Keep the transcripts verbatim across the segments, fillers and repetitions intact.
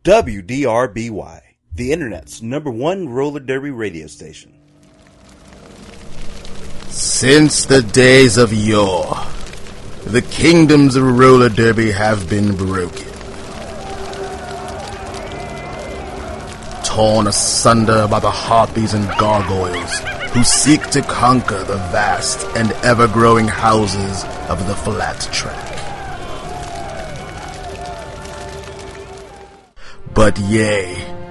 W D R B Y, the internet's number one roller derby radio station. Since the days of yore, the kingdoms of roller derby have been broken. Torn asunder by the harpies and gargoyles who seek to conquer the vast and ever-growing houses of the flat track. But yea,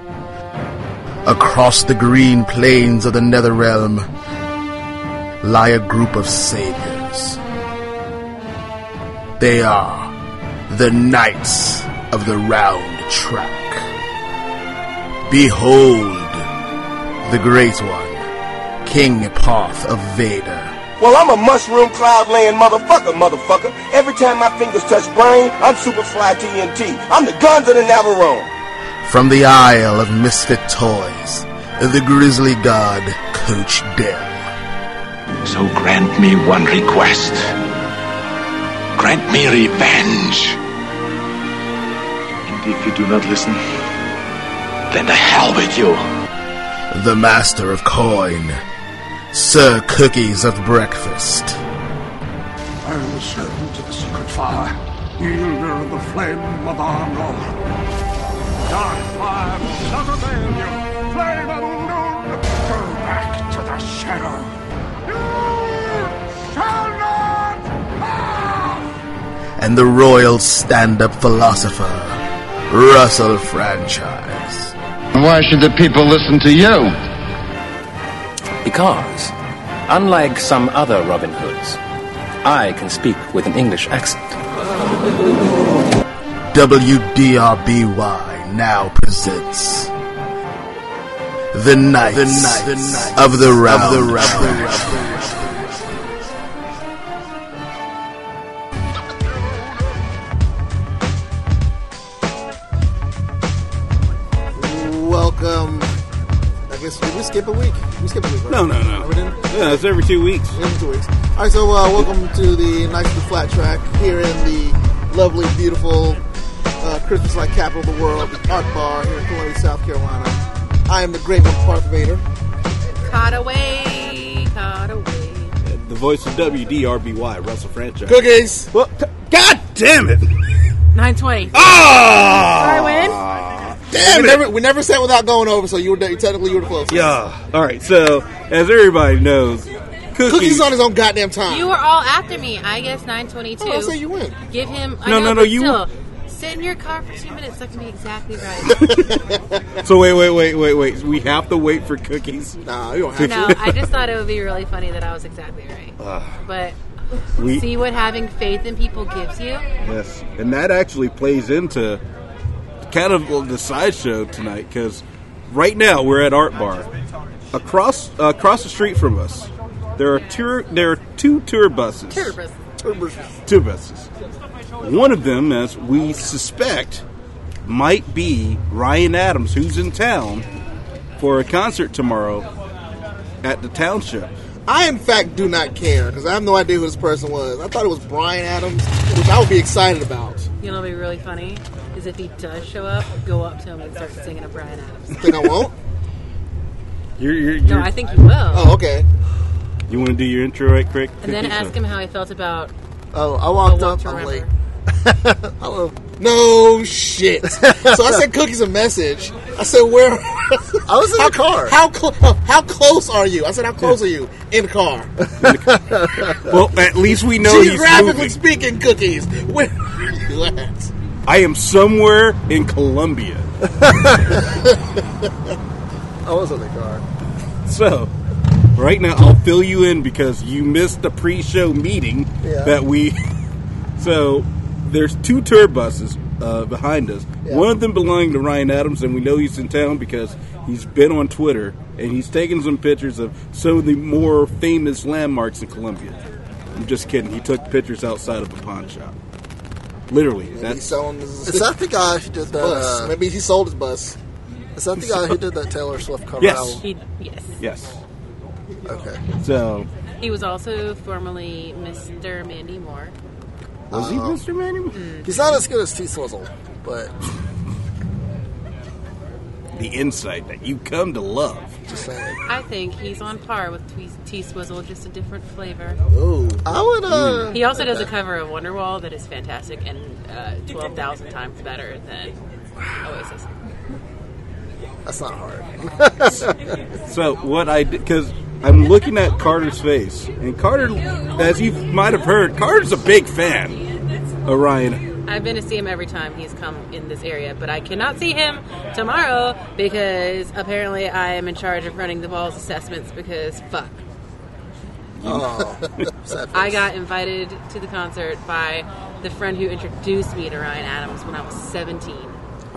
across the green plains of the Netherrealm lie a group of saviors. They are the Knights of the Round Track. Behold, the Great One, King Parth of Vader. Well, I'm a mushroom cloud-laying motherfucker, motherfucker. Every time my fingers touch brain, I'm Superfly T N T. I'm the guns of the Navarone. From the Isle of Misfit Toys, the Grizzly God, Coach Dell. So grant me one request. Grant me revenge. And if you do not listen, then to hell with you. The Master of Coin, Sir Cookies of Breakfast. I am the servant of the secret fire, wielder of the flame of Arnor. Dark fire will not avail you. Flame of noon, go back to the shadow. You shall not pass! And the royal stand-up philosopher, Russell Franchise. Why should the people listen to you? Because, unlike some other Robin Hoods, I can speak with an English accent. W D R B Y now presents The Knights, the Knights, the Knights of the Round, of the Round. Welcome. I guess did we skip a week? We skip a week, right? No, no, no. Are we didn't? Yeah, it's every two weeks. Every two weeks. All right, so uh, welcome to the Knights of the Flat Track here in the lovely, beautiful, uh, Christmas-like capital of the world, the Art Bar here in Columbia, South Carolina. I am the great one, Parth Vader. Caught away, caught away. The voice of W D R B Y, Russell Franchise. Cookies. Well, t- God damn it! nine twenty. Ah! Did I win? Damn we it! Never, we never said without going over, so you were technically you were the closest. Yeah. All right. So, as everybody knows, Cookies, Cookies on his own goddamn time. You were all after me. I guess nine twenty-two. Oh, I'll say you win. Give him. I No, know, no, no, but you- Still, sit in your car for two minutes. That can be exactly right. So wait, wait, wait, wait, wait. We have to wait for Cookies. Nah, you don't have No, to. I just thought it would be really funny that I was exactly right. Uh, But we, see what having faith in people gives you. Yes, and that actually plays into kind of the sideshow tonight because right now we're at Art Bar. Across uh, across the street from us, there are tour there are two tour buses. Tour buses. Tour buses. Tour buses. One of them, as we suspect, might be Ryan Adams, who's in town for a concert tomorrow at the Township. I, in fact, do not care, because I have no idea who this person was. I thought it was Brian Adams, which I would be excited about. You know what would be really funny? Is if he does show up, go up to him and start singing a Brian Adams. You think I won't? You're, you're, No, you're, I think you will. Oh, okay. You want to do your intro right quick? And then ask him how he felt about Oh, I walked the up. Walk to I'm late. Remember. Hello. No shit. So I sent Cookies a message. I said, "Where?" I was in how, the car. How cl- how close are you? I said, "How close are you in the car?" Well, at least we know he's Geographically moving. speaking, Cookies. Where are you at? I am somewhere in Colombia. I was in the car. So, right now, I'll fill you in because you missed the pre-show meeting Yeah. that we... So, there's two tour buses uh, behind us. Yeah. One of them belonging to Ryan Adams, and we know he's in town because he's been on Twitter, and he's taken some pictures of some of the more famous landmarks in Colombia. I'm just kidding. He took pictures outside of a pawn shop. Literally. Maybe That's, he's selling his Is that the guy who did that? bus. Uh, Maybe he sold his bus. is that the guy who did that Taylor Swift cover Yes. album? He, yes. yes. Okay. So, He was also formerly Mister Mandy Moore. was he Mister Manny? He's not as good as T Swizzle, but the insight that you come to love. Just saying. I think he's on par with T- T-Swizzle, just a different flavor. Ooh. I would, uh... He also does a cover of Wonderwall that is fantastic and uh, twelve thousand times better than Oasis. That's not hard. So what I did, because I'm looking at Carter's face, and Carter, as you might have heard, Carter's a big fan of Ryan. I've been to see him every time he's come in this area, but I cannot see him tomorrow because apparently I am in charge of running the balls assessments because fuck. Oh, I got invited to the concert by the friend who introduced me to Ryan Adams when I was seventeen.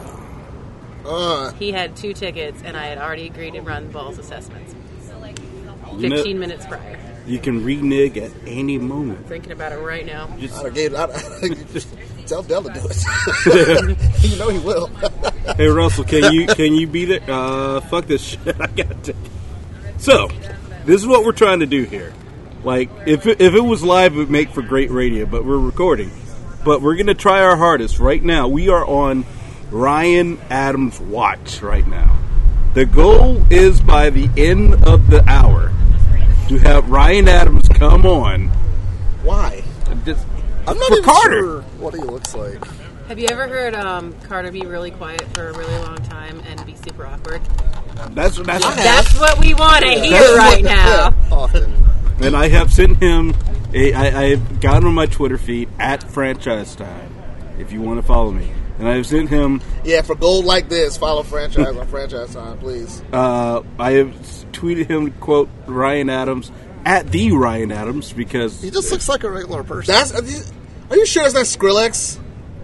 Uh, he had two tickets, and I had already agreed to run balls assessments. You Fifteen know, minutes prior. You can renege at any moment. Thinking about it right now. Just, I gave, I, just tell Del to do it. You know he will. Hey Russell, can you can you be there? Uh, fuck this shit. I got to. So, this is what we're trying to do here. Like, if it, if it was live, it would make for great radio, but we're recording. But we're gonna try our hardest right now. We are on Ryan Adams' watch right now. The goal is by the end of the hour to have Ryan Adams come on. Why? Just, I'm not for even Carter. sure what he looks like. Have you ever heard um, Carter be really quiet for a really long time and be super awkward? That's that's That's what we want to hear That's right what- now. Often. And I have sent him. A, I, I have got on my Twitter feed at Franchise Time. If you want to follow me. And I've sent him... Yeah, for gold like this, follow Franchise on Franchise Time, please. Uh, I have tweeted him, quote, Ryan Adams, at the Ryan Adams, because... He just looks like a regular person. That's. Are you, are you sure it's not Skrillex?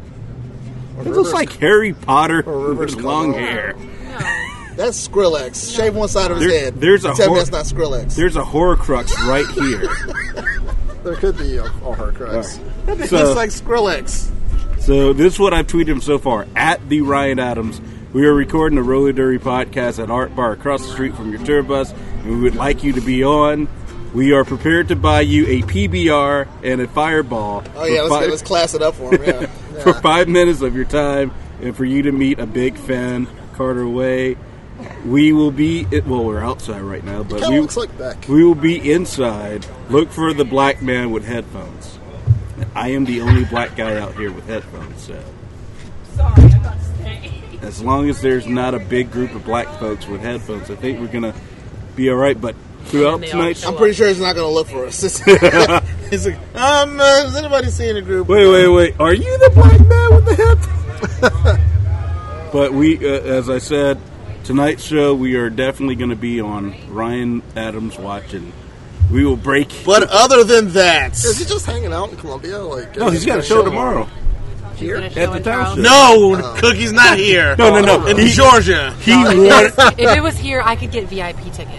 It looks like Harry Potter with Rivers long Cuomo. hair. That's Skrillex. Shave one side of his There- head. there's a Tell me hor- that's not Skrillex. There's a Horcrux right here. There could be a, a Horcrux. Right. It So- looks like Skrillex. So this is what I've tweeted him so far, at the Ryan Adams. We are recording the Roller Derby podcast at Art Bar across the street from your tour bus, and we would like you to be on. We are prepared to buy you a P B R and a Fireball. Oh yeah, for let's, five, get, let's class it up for him. Yeah. Yeah. for five minutes of your time, and for you to meet a big fan, Carter Way. We will be, well, we're outside right now, but kinda we, looks like Beck. we will be inside. Look for the black man with headphones. I am the only black guy out here with headphones, so. Sorry, I got to stay. As long as there's not a big group of black folks with headphones, I think we're going to be all right. But throughout tonight's... I'm pretty sure he's not going to look for us. He's like, um, uh, has anybody seen the group? Wait, wait, wait. Are you the black man with the headphones? But we, uh, as I said, tonight's show, we are definitely going to be on Ryan Adams' watch, and we will break... But other than that... Is he just hanging out in Columbia? Like, No, he's got a show tomorrow. Here? At the town show. No, oh. Cookie's not here. No, no, no. In He- Georgia. He wanted, If it was here, I could get V I P tickets.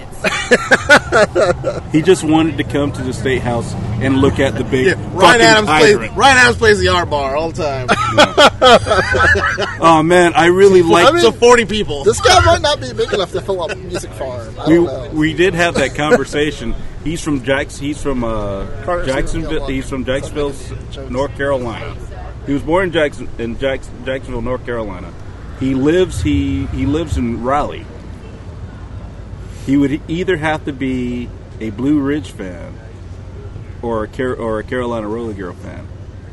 he just wanted to come to the State House and look at the big Yeah, fucking Ryan Adams plays. hydrant. Ryan Adams plays the art bar all the time. Oh man, I really like. I mean, so forty people. This guy might not be big enough to fill up a music farm. I we don't know. we did have that conversation. He's from Jacks. He's from uh, Carter- Jacksonville. He's from Jacksonville, North Carolina. He was born in Jackson in Jacks, Jacksonville, North Carolina. He lives he he lives in Raleigh. He would either have to be a Blue Ridge fan or a Car- or a Carolina Roller Girl fan,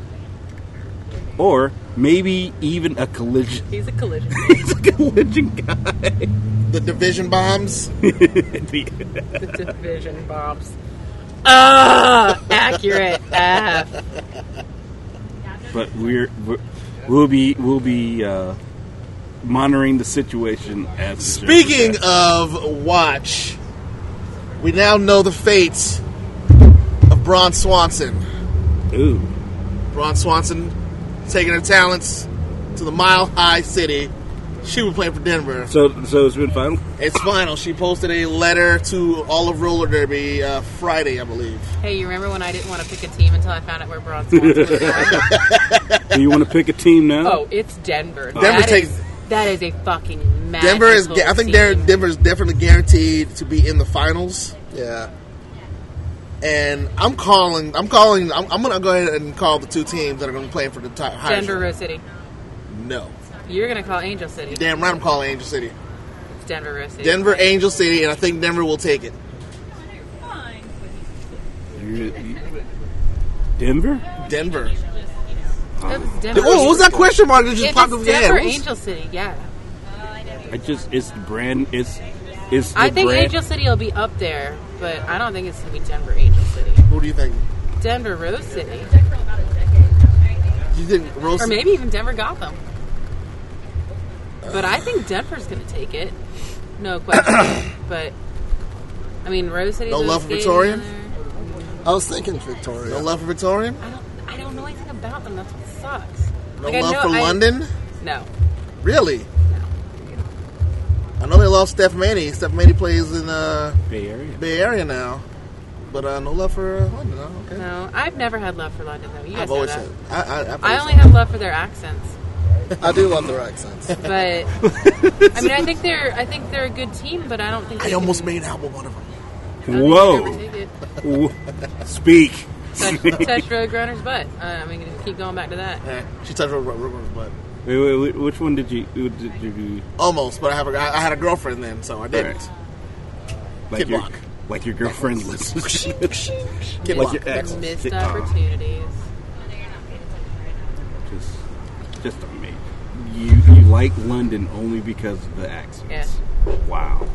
or maybe even a Collision. He's a collision. He's a Collision guy. The division bombs. The division bombs. Ah, accurate. Ah. But we're, we're we'll be we'll be uh, monitoring the situation as the show Speaking progresses. of watch, we now know the fate of Braun Swanson. Ooh, Braun Swanson taking her talents to the Mile High City. She was playing for Denver. so so it's been final. It's final. She posted a letter to all of Roller Derby uh, Friday, I believe. Hey, you remember when I didn't want to pick a team until I found out where Braun Swanson was from? Do you want to pick a team now? Oh, it's Denver. Denver That takes- is- that is a fucking magical Denver is. I think team. they're, Denver is definitely guaranteed to be in the finals. Yeah. And I'm calling. I'm calling. I'm, I'm going to go ahead and call the two teams that are going to be playing for the ti- highest. Denver Rose City. No. You're gonna call Angel City. Damn right, I'm calling Angel City. It's Denver, Rose City. Denver, Angel City, and I think Denver will take it. You- you- Denver? Denver. That was Denver. Oh, what was that question mark that just If popped it's up in your head? Denver, What was- Angel City, yeah. I just it's the brand. It's it's. The I think brand. Angel City will be up there, but I don't think it's going to be Denver, Angel City. Who do you think? Denver, Rose City. You think Rose Or maybe even Denver, Gotham. But I think Denver's going to take it. No question. But, I mean, Rose City's No really love for skating Victorian? there. I was thinking Victoria. No love for Victorian? I don't, I don't know anything about them. That's what sucks. No Like, I love know- for I- London? No. Really? I know they lost Steph Manny. Steph Manny plays in uh, Bay Area. Bay Area now. But uh, no love for uh, London. Oh, okay. No, I've never had love for London, though. You guys I've know always that. said. I, I, I've I always only said. have love for their accents. I do love their accents. But I mean, I think they're I think they're a good team, but I don't think I they almost can, made out with one of them. I don't think Whoa! they'll ever take it. Whoa. Speak. Touch, touch Roadrunner's butt. Uh, I mean, keep going back to that. Yeah, she touched her Roadrunner's butt. Wait, wait, wait, which one did you? Who did you Almost, but I have a, I had a girlfriend then, so I didn't. Right. like Kid your Rock. like your girlfriend listens. Kid like Rock. your ex. Missed Uh, opportunities. Just, just amazing. You you like London only because of the accents. Yeah. Wow.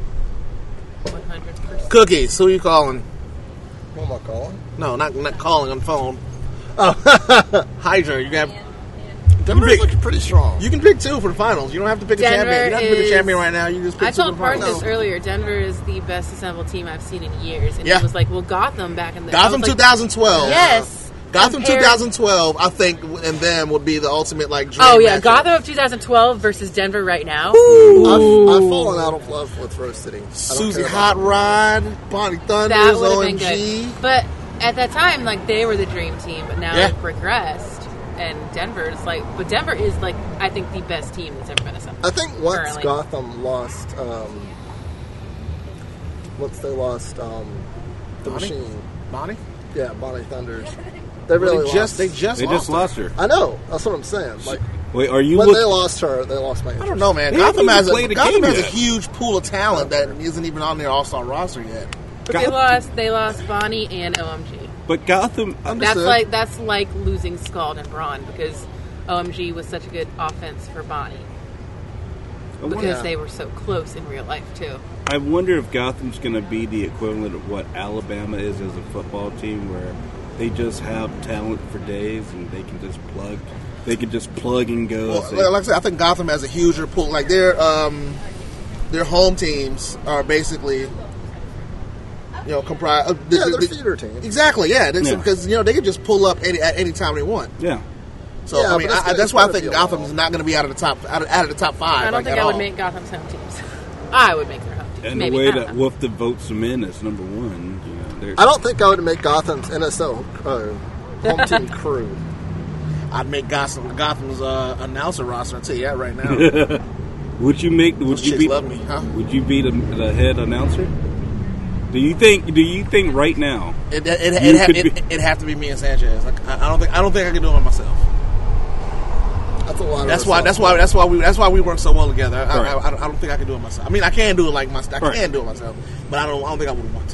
one hundred percent. Cookies, who you calling? What am I calling? No, not not calling on the phone. Oh, Hydra. You got. Denver's pick- looking pretty strong. You can pick two for the finals. You don't have to pick a Denver champion. You don't have to pick is- a champion right now. You just pick I two told for the Park finals. this earlier. Denver is the best assembled team I've seen in years, and Yeah. he was like, "Well, Gotham back in the Gotham I was like, twenty twelve. Yes. Gotham Compared- twenty twelve, I think, and them would be the ultimate like. Dream Oh yeah, matchup. Gotham of twenty twelve versus Denver right now. I've, I've fallen out of love with Rose City. I don't Susie care Hot about Rod, Bonnie Thunders, That would have O been M G. good. But at that time, like they were the dream team, but now Yeah. they've regressed. And Denver's like, but Denver is like, I think the best team that's ever been assembled. I think once currently. Gotham lost, um, once they lost um, the Bonnie? machine, Bonnie? yeah, Bonnie Thunders, they really Well, they just lost. they just They lost just lost her. I know. That's what I'm saying. Like Wait, are you when look- they lost her, they lost my I interest. don't know, man. They Gotham haven't has a played a Gotham game has a yet. huge pool of talent that isn't even on their All Star roster yet. But they lost, they lost Bonnie and O M G. But Gotham, That's Understood. like that's like losing Scald and Braun because O M G was such a good offense for Bonnie because Yeah. they were so close in real life too. I wonder if Gotham's going to be the equivalent of what Alabama is as a football team, where they just have talent for days and they can just plug, they can just plug and go. Well, Say- like I said, I think Gotham has a huger pool. Like their um, their home teams are basically, you know, comprised. Uh, Yeah, they're feeder teams. Exactly. Yeah, Yeah. because you know they can just pull up any, at any time they want. yeah. So Yeah, I mean, but it's I, gonna- that's it's why I gonna think be a Gotham while. is not going to be out of the top out of, out of the top five. I don't like, think at I would all. make Gotham's home teams. I would make their home teams. And Maybe. the I way don't that know. Wolfton votes them in as number one, you know, they're, I don't think I would make Gotham's N S L uh, home team crew. I'd make Gotham Gotham's uh, announcer roster. I'll tell you that right now. would you make? Would Those you chicks be? love me, huh? Would you be the, the head announcer? Do you think? Do you think right now? It it it, You it, ha- could it, be- it'd have to be me and Sanchez. Like, I, I don't think I don't think I can do it by myself. That's a lot. That's of why. That's why. That's why we. That's why we work so well together. I, Right. I, I, don't, I don't think I can do it myself. I mean, I can do it like my. I Right. can do it myself, but I don't. I don't think I would want to.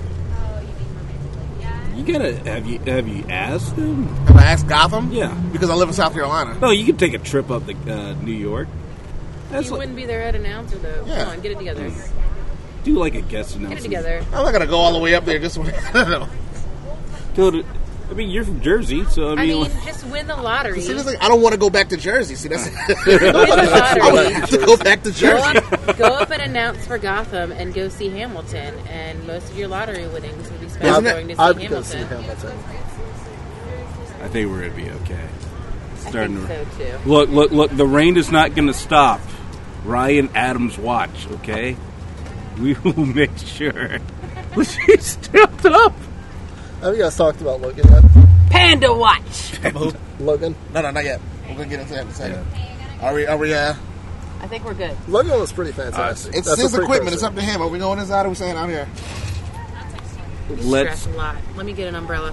You gotta have you have you asked them? Have I asked Gotham? Yeah. Because I live in South Carolina. No, you can take a trip up to uh, New York. That's You like, wouldn't be their head announcer though. Yeah. Come on, get it together. do like a guest Get announcement. it together. I'm not gonna go all the way up there just. I don't know. Go to- I mean, you're from Jersey, so I I mean, mean, like- just win the lottery. See, this thing, I don't want to go back to Jersey. See, that's. Win the I would lottery. have to go back to Go Jersey. up, go up and announce for Gotham and go see Hamilton, and most of your lottery winnings would be spent Isn't it- going to see I'd go Hamilton. see Hamilton. I think we're gonna be okay. I Starting think so too. Look, look, look! The rain is not going to stop. Ryan Adams, watch, okay? We will make sure. She stepped up. Have you guys talked about Logan yet? Panda watch. Logan? No, no, not yet. We're gonna get into that in a second. Are we? Are we? Uh, I think we're good. Logan was pretty fantastic. it's That's his a equipment. It's precursor. up to him. Are we going inside? Or are we staying out here? We Let's- stress a lot. Let me get an umbrella.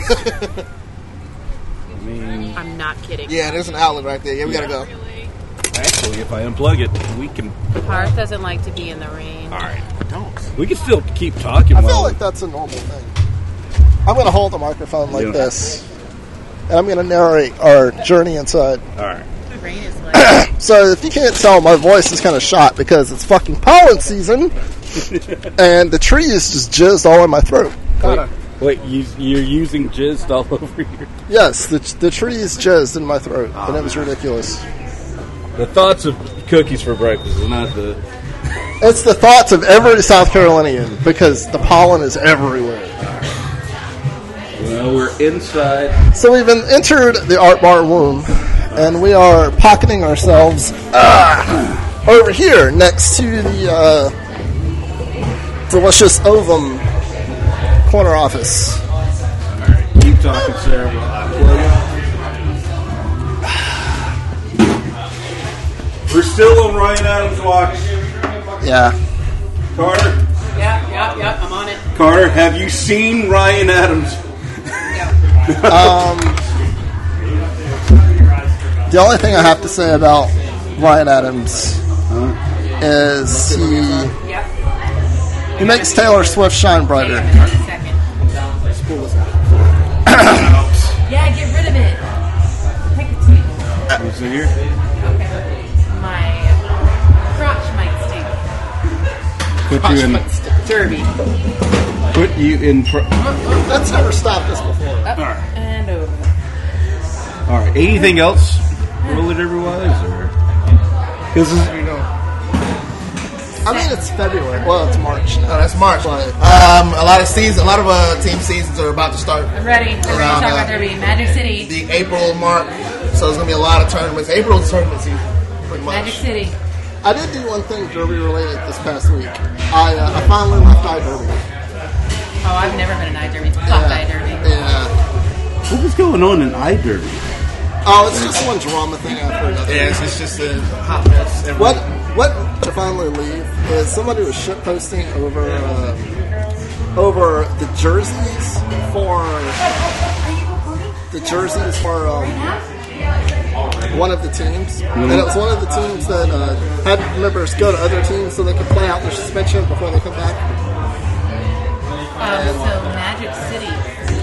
I mean, I'm not kidding. Yeah, there's an outlet right there. Yeah, we gotta go. Actually, if I unplug it, we can. Hearth doesn't like to be in the rain. All right, don't. We can still keep talking. I while feel like that's a normal thing. I'm going to hold the microphone like Yeah. this, and I'm going to narrate our journey inside. All right. The rain is like. So if you can't tell, my voice is kind of shot because it's fucking pollen season, and the tree is just jizzed all in my throat. Wait, wait you, you're using jizz all over here? Yes, the the tree is jizzed in my throat, and it was ridiculous. The thoughts of cookies for breakfast is not the... It's the thoughts of every South Carolinian because the pollen is everywhere. Well, we're inside. So we've been entered the Art Bar Womb, and we are pocketing ourselves uh, over here next to the uh, delicious Ovum corner office. All right, keep talking, Sarah. While I plug it. We're still on Ryan Adams' watch. Yeah. Carter? Yeah, yeah, yeah, I'm on it. Carter, have you seen Ryan Adams? um, the only thing I have to say about Ryan Adams huh? is he he makes Taylor Swift shine brighter. Yeah, get rid of it. Take it to me. Is it here? My crotch might stink. Put you in Derby. Put you in. Pr- That's never stopped us before. Up All right. and over. All right. Anything else, military wise, or because I mean, it's February. Well, it's March now. Oh, that's March. But, um, a lot of seasons, a lot of uh, team seasons are about to start. I'm ready. I'm ready to Around, talk uh, about Derby. Magic City. The April mark, so there's gonna be a lot of tournaments. April's tournament season, pretty much. Magic City. I did do one thing Derby related this past week. I uh, I finally left I Derby. Oh, I've never been an eye derby. Fuck Yeah. eye derby. Yeah. what was going on in I Derby? Oh, it's just one drama thing after another. Yeah, it's, it's just a hot mess. every What week. what to finally leave is somebody was shit posting over uh, over the jerseys for the jerseys for um, one of the teams, and it was one of the teams that uh, had members go to other teams so they could play out their suspension before they come back. Um, so Magic City.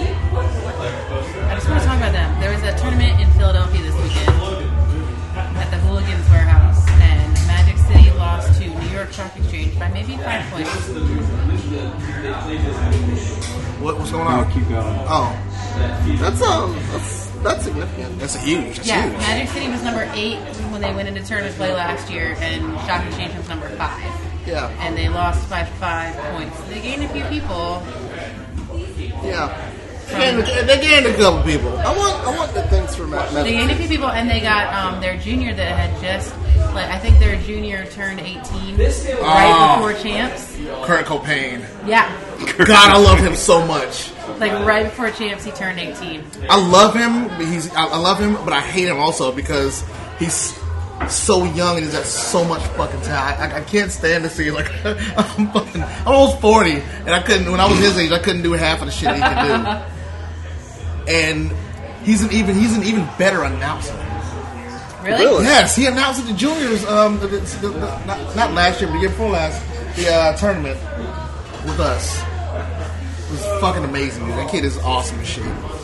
I just want to talk about them. There was a tournament in Philadelphia this weekend at the Hooligans Warehouse, and Magic City lost to New York Stock Exchange by maybe five points. What, what's going on? Oh, keep going. Oh, That's um that's that's significant. that's a huge. That's Yeah, huge. Magic City was number eight when they went into tournament play last year, and Stock Exchange was number five. Yeah, And they lost by five points. They gained a few people. yeah. And they gained a couple people. I want I want good things for Matt. They gained a few people, and they got um, their junior that had just, like, I think their junior turned eighteen right Oh. before champs. Kurt Cobain. Yeah, God, I love him so much. like right before champs, he turned eighteen. I love him. But he's I, I love him, but I hate him also because he's so young and he's got so much fucking talent. I, I can't stand to see like I'm fucking I'm almost forty and I couldn't when I was his age I couldn't do half of the shit he could do. And he's an even he's an even better announcer. Really? Really? Yes, he announced at the juniors. Um, the, the, the, the, not, not last year, but the year before last, the uh, tournament with us. It was fucking amazing, dude. That kid is awesome as shit.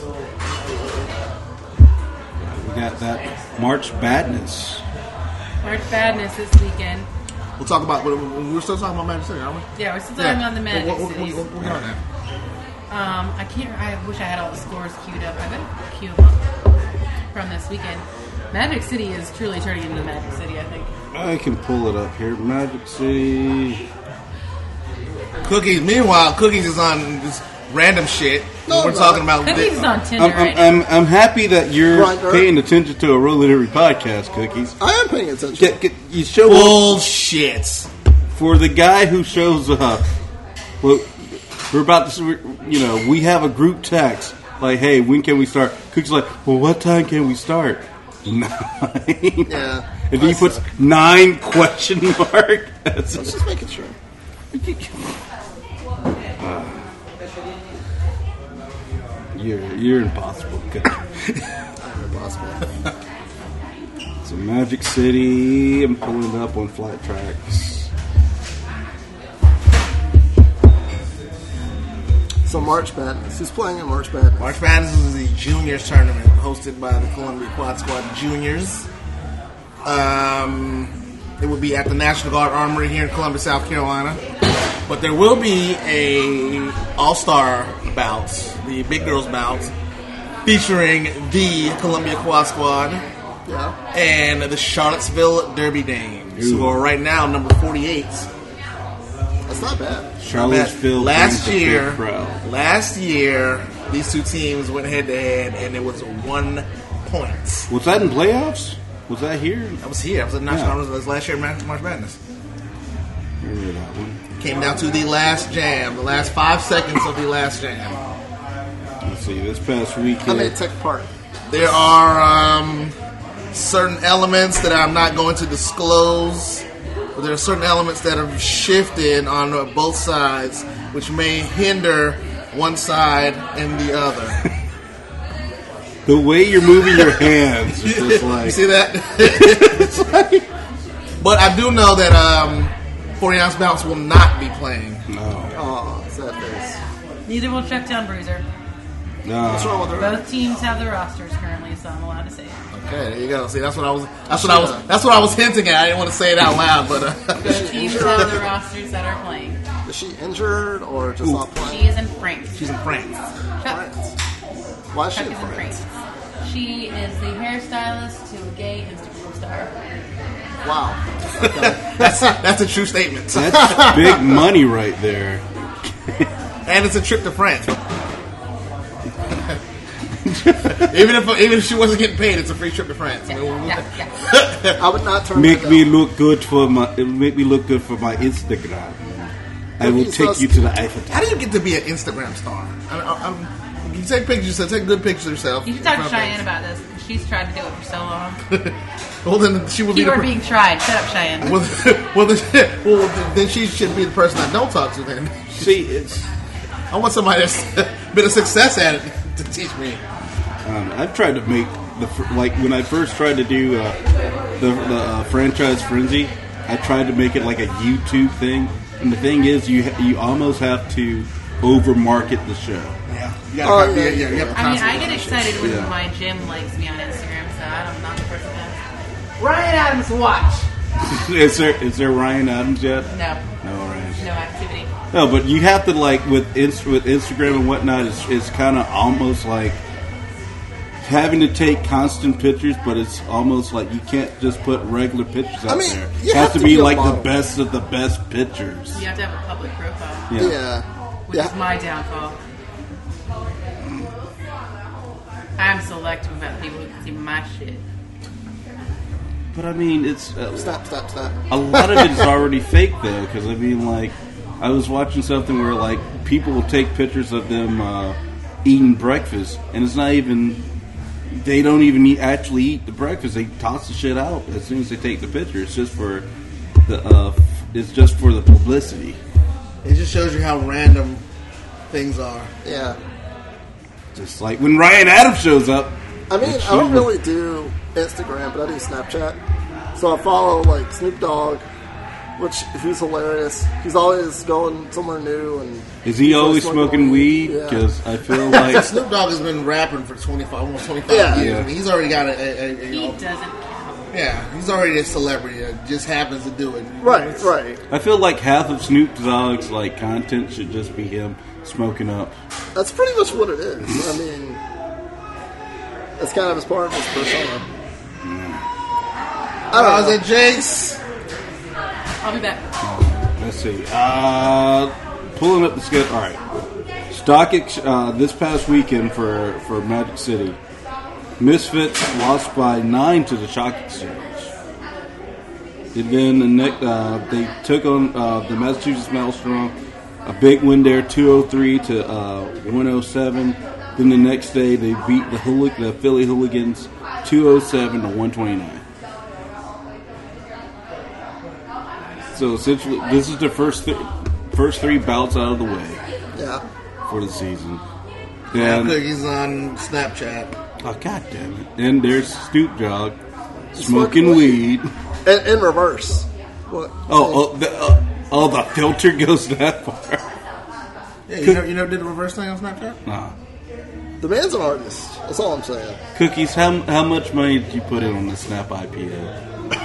We got that March Badness. March Badness this weekend. We'll talk about. We're, we're still talking about Magic City, aren't we? Yeah, we're still talking about the Magic What, what, what, Cities. what, what we got now? Um, I can't. I wish I had all the scores queued up. I better queue them up from this weekend. Magic City is truly turning into Magic City, I think. I can pull it up here. Magic City. Cookies. Meanwhile, Cookies is on this random shit. No, we're no. talking about. Cookies is on Tinder I'm, right I'm, now. I'm, I'm happy that you're Grinder. paying attention to a Rollery podcast, Cookies. I am paying attention. Get, get, you show up bullshit. for the guy who shows up. Well, we're about to, we're- you know, we have a group text like, "Hey, when can we start?" Cookies like, "Well, what time can we start?" Nine. Yeah. And he I puts suck. nine question mark. That's Let's just make it sure. You're you're impossible. Impossible. So Magic City, I'm pulling it up on Flat Tracks. So March Madness. Who's playing in March Madness? March Madness is the juniors tournament hosted by the Columbia Quad Squad Juniors. Um, it will be at the National Guard Armory here in Columbia, South Carolina. But there will be a All-Star bout, the Big Girls bout, featuring the Columbia Quad Squad Yeah. and the Charlottesville Derby Dames, who are right now number forty-eight. That's not bad. Charlottesville. Last brings a year, big crowd. last year, these two teams went head to head, and it was one point. Was that in playoffs? Was that here? That was here. That was at National. Yeah. That was last year, March Madness. Remember that one. Came down to the last jam, the last five seconds of the last jam. Let's see. This past weekend. How many took part? There are um, certain elements that I'm not going to disclose. But there are certain elements that have shifted on uh, both sides, which may hinder one side and the other. The way you're moving your hands is just like... You see that? But I do know that um, forty ounce bounce will not be playing. No. Oh, sad face. Neither will Chucktown Bruiser. No. What's wrong with her? Both teams have their rosters currently, so I'm allowed to say it. Okay, there you go. See, that's what I was. That's what I was. That's what I was hinting at. I didn't want to say it out loud, but uh, Both teams have their rosters that are playing. Is she injured or just Ooh. not playing? She is in France. she's in France. Chuck, Why is she Chuck in is in France? France. She is the hairstylist to a gay Instagram star. Wow. That's that's a true statement. That's big money right there. And it's a trip to France. even if even if she wasn't getting paid, it's a free trip to France. I, mean, Yeah, yeah. I would not turn Make that me down. look good for my. It make me look good for my Instagram. I will He's take supposed you to the Eiffel How Tower. do you get to be an Instagram star? I, I, I'm, you take pictures, so take good pictures of yourself. You should talk to Cheyenne about this, because she's tried to do it for so long. Well, then she will be the Keyword per- being tried. Shut up, Cheyenne. well, well, then, well, then she should be the person I don't talk to. Then See, it's. I want somebody that's been a success at it to teach me. Um, I've tried to make the fir- like when I first tried to do uh, the the uh, franchise frenzy. I tried to make it like a YouTube thing, and the thing is, you ha- you almost have to over market the show. Yeah, you Oh, gotta, yeah, yeah, yeah, you have to I mean, I constantly- get excited when Yeah. my gym likes me on Instagram, so I'm not the person that. Ryan Adams watch. is there is there Ryan Adams yet? No, No, Ryan. no activity. No, but you have to like with Inst- with Instagram and whatnot. It's it's kind of almost like having to take constant pictures, but it's almost like you can't just put regular pictures out I mean, there. you It have has to to be be a like the model. best of the best pictures. You have to have a public profile, Yeah. Yeah. which Yeah. is my downfall. I'm selective about people who can see my shit. But I mean, it's uh, Stop, stop, stop. a lot of it is already fake though, because I mean, like, I was watching something where like people will take pictures of them uh, eating breakfast, and it's not even. They don't even eat, actually eat the breakfast. They toss the shit out as soon as they take the picture. It's just for the. Uh, it's just for the publicity. It just shows you how random things are. Yeah. Just like when Ryan Adams shows up. I mean, it's I don't usually- really do Instagram, but I do Snapchat. So I follow like Snoop Dogg, which who's hilarious. He's always going somewhere new, and Is he he's always smoking weed? Yeah. Because I feel like Snoop Dogg has been rapping for twenty-five, almost twenty-five Yeah. years. Yeah. I mean, he's already got a, a, a you He know, doesn't count. yeah, he's already a celebrity that just happens to do it. Right, right. I feel like half of Snoop Dogg's like content should just be him smoking up. That's pretty much what it is. I mean, it's kind of as part of his persona. I I don't was know. at Jake's. I'll be back. Let's see. Uh, pulling up the schedule. All right. Stock ex- uh, this past weekend for, for Magic City, Misfits lost by nine to the Shock Exchange. And then the next, uh, they took on uh, the Massachusetts Maelstrom. A big win there, two oh three to uh, one oh seven. Then the next day, they beat the Hoolig- the Philly Hooligans two oh seven to one twenty-nine. So essentially, this is the first th- first three bouts out of the way Yeah. for the season. Now And Cookies on Snapchat. oh god damn it! And there's Snoop Dogg. Smoking weed. In, in reverse. What? Oh, oh, the, uh, oh, the filter goes that far. Yeah, you never, you never did the reverse thing on Snapchat? Nah. The man's an artist. That's all I'm saying. Cookies, how how much money did you put in on the Snap I P O?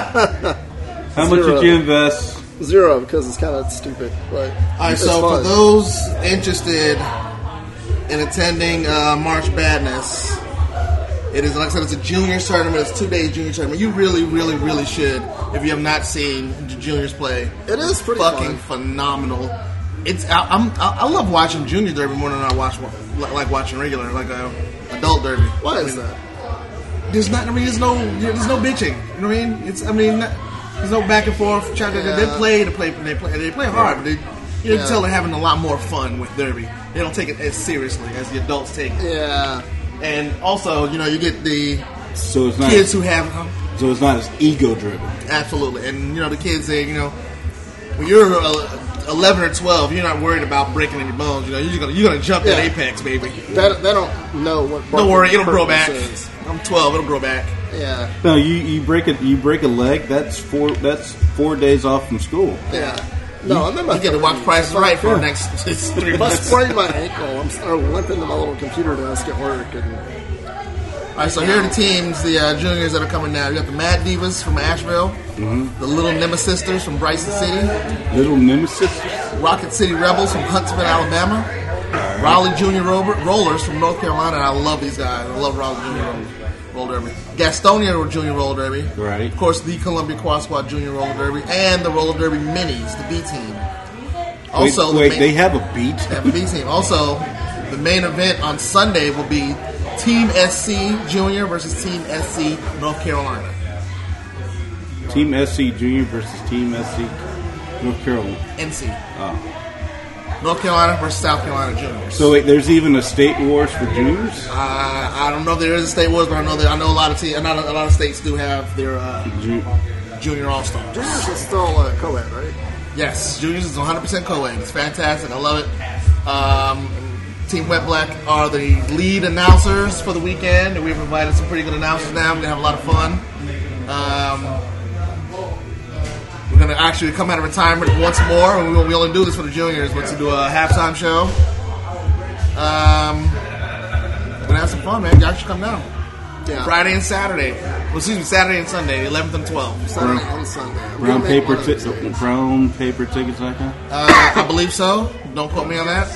How much Zero. did you invest? Zero, because it's kind of stupid. But All right, it's so fun. for those interested in attending uh, March Madness, it is, like I said, it's a juniors tournament. It's a two-day junior tournament. You really, really, really should, if you have not seen the juniors play. It is pretty fucking fun. phenomenal. It's I, I'm I, I love watching junior derby more than I watch like watching regular like uh, adult derby. Why I is mean, that? There's not. I mean, there's no. There's no bitching. You know what I mean? It's. I mean, not, there's no back and forth. Try to, Yeah. They play to play. They play. They play hard, but they, you Yeah. can tell they're having a lot more fun with derby. They don't take it as seriously as the adults take it. Yeah. And also, you know, you get the So it's not. kids who have So it's not as ego driven. absolutely, and you know, the kids they, you know, when you're uh, eleven or twelve, you're not worried about breaking any bones. You know, you're just gonna you're gonna jump Yeah. that apex, baby. They, they don't know what. Don't worry, it'll grow purpose back. is. I'm twelve, it'll grow back. Yeah. No, you, you break a you break a leg. That's four. That's four days off from school. Yeah. No, I'm not. You get to watch Price is Right for the next three If I months. sprain my ankle, I'm starting limping to my little computer desk at work. And All right, so here are the teams, the uh, juniors that are coming now. You got the Mad Divas from Asheville, Mm-hmm. the Little Nemesis Sisters from Bryson City, Little Nemesis. Rocket City Rebels from Huntsville, Alabama, Raleigh Junior Ro- Rollers from North Carolina. And I love these guys. I love Raleigh Junior Roll, Roll Derby. Gastonia Junior Roller Derby. Right. Of course, the Columbia Quad Squad Junior Roller Derby, and the Roller Derby Minis, the B team. Also, wait, wait the main, they have a beat. they have a B team. Also, the main event on Sunday will be Team S C Junior versus Team S C North Carolina. Team S C Junior versus Team S C North Carolina. N C. Oh. North Carolina versus South Carolina Juniors. So wait, there's even a state wars for juniors. Uh, I don't know if there is a state wars, but I know that I know a lot of te- a lot of, a lot of states do have their uh, Ju- junior all stars. juniors is still uh, co-ed, right? Yes, juniors is one hundred percent co-ed. It's fantastic. I love it. Um, Team Wet Black are the lead announcers for the weekend, and we've invited some pretty good announcers now. We're going to have a lot of fun. Um, we're going to actually come out of retirement once more, and we, we only do this for the juniors, but to do a halftime show. Um, we're going to have some fun, man. Y'all should come down. Yeah. Friday and Saturday. Well, excuse me, Saturday and Sunday, eleventh and twelfth. Saturday and Sunday. I'm Brown gonna make paper, one of ti- those days. brown paper tickets like that. Uh, I believe so. Don't quote me on that.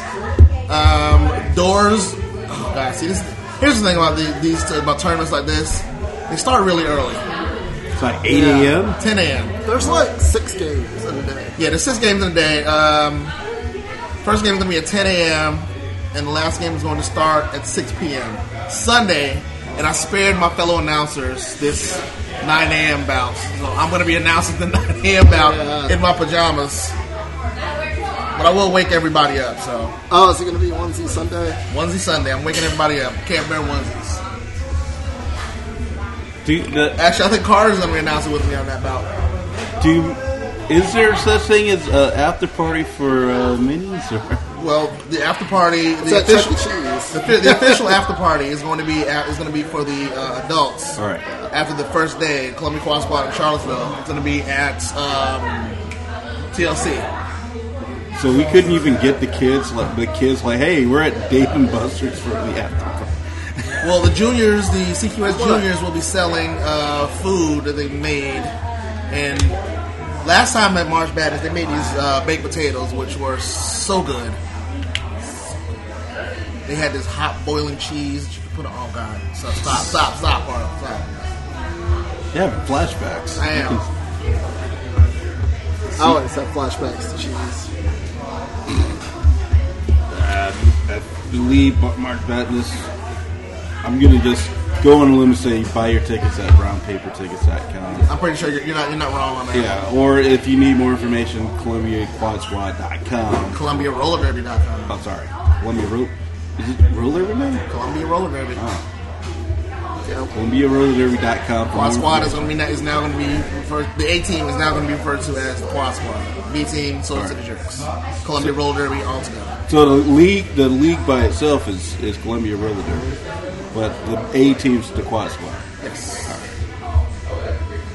Um, doors. Oh God, see this. Here's the thing about the, these about tournaments like this. They start really early. It's like eight a.m. ten a.m. There's like six games in a day. Yeah, there's six games in a day. Um, first game is going to be at ten a.m. and the last game is going to start at six p.m. Sunday, and I spared my fellow announcers this nine a.m. bout. So I'm going to be announcing the nine a.m. bout Yeah. in my pajamas. But I will wake everybody up, so. Oh, is it going to be onesie Sunday? Onesie Sunday. I'm waking everybody up. Can't bear onesies. Do you, the, Actually, I think Carter's going to be announcing with me on that bout. do you, is there such thing as an after party for uh, minis? Or? Well, the after party, It's the at Chuck official, E. Cheese. the, fi- the official after party is going to be at, is going to be for the uh, adults. All right. After the first day, Columbia Quad Squad in Charlottesville, it's going to be at um, T L C. So we couldn't even get the kids, like the kids, like, hey, we're at Dave and Buster's for the after party. Well, the juniors, the C Q S juniors, will be selling uh, food that they made. And last time at March Madness, they made these uh, baked potatoes, which were so good. They had this hot boiling cheese. that you could Put on, oh God! So stop, stop, stop, Arnold, stop. Yeah, flashbacks. I am. I always have flashbacks to cheese. Uh, I believe Mar- March Madness. I'm gonna just go on a limb and say buy your tickets at brown paper tickets dot com. I'm pretty sure you're, you're not you're not wrong on that. Yeah, or if you need more information, Columbia Quad Squad dot com. Columbia Roller Derby dot com. Oh, sorry, Columbia Ro- Is it Roller Derby now? Columbia Roller Derby. Oh. Yeah. Columbia Roller Derby dot com. Quad Squad is going to be is now going to be referred. The A team is now going to be referred to as the Quad Squad. B team, Soul All City right. Jerks. Columbia Roller Derby altogether. So the league, the league by itself is, is Columbia Roller Derby, but the A team's the Quad Squad. Yes.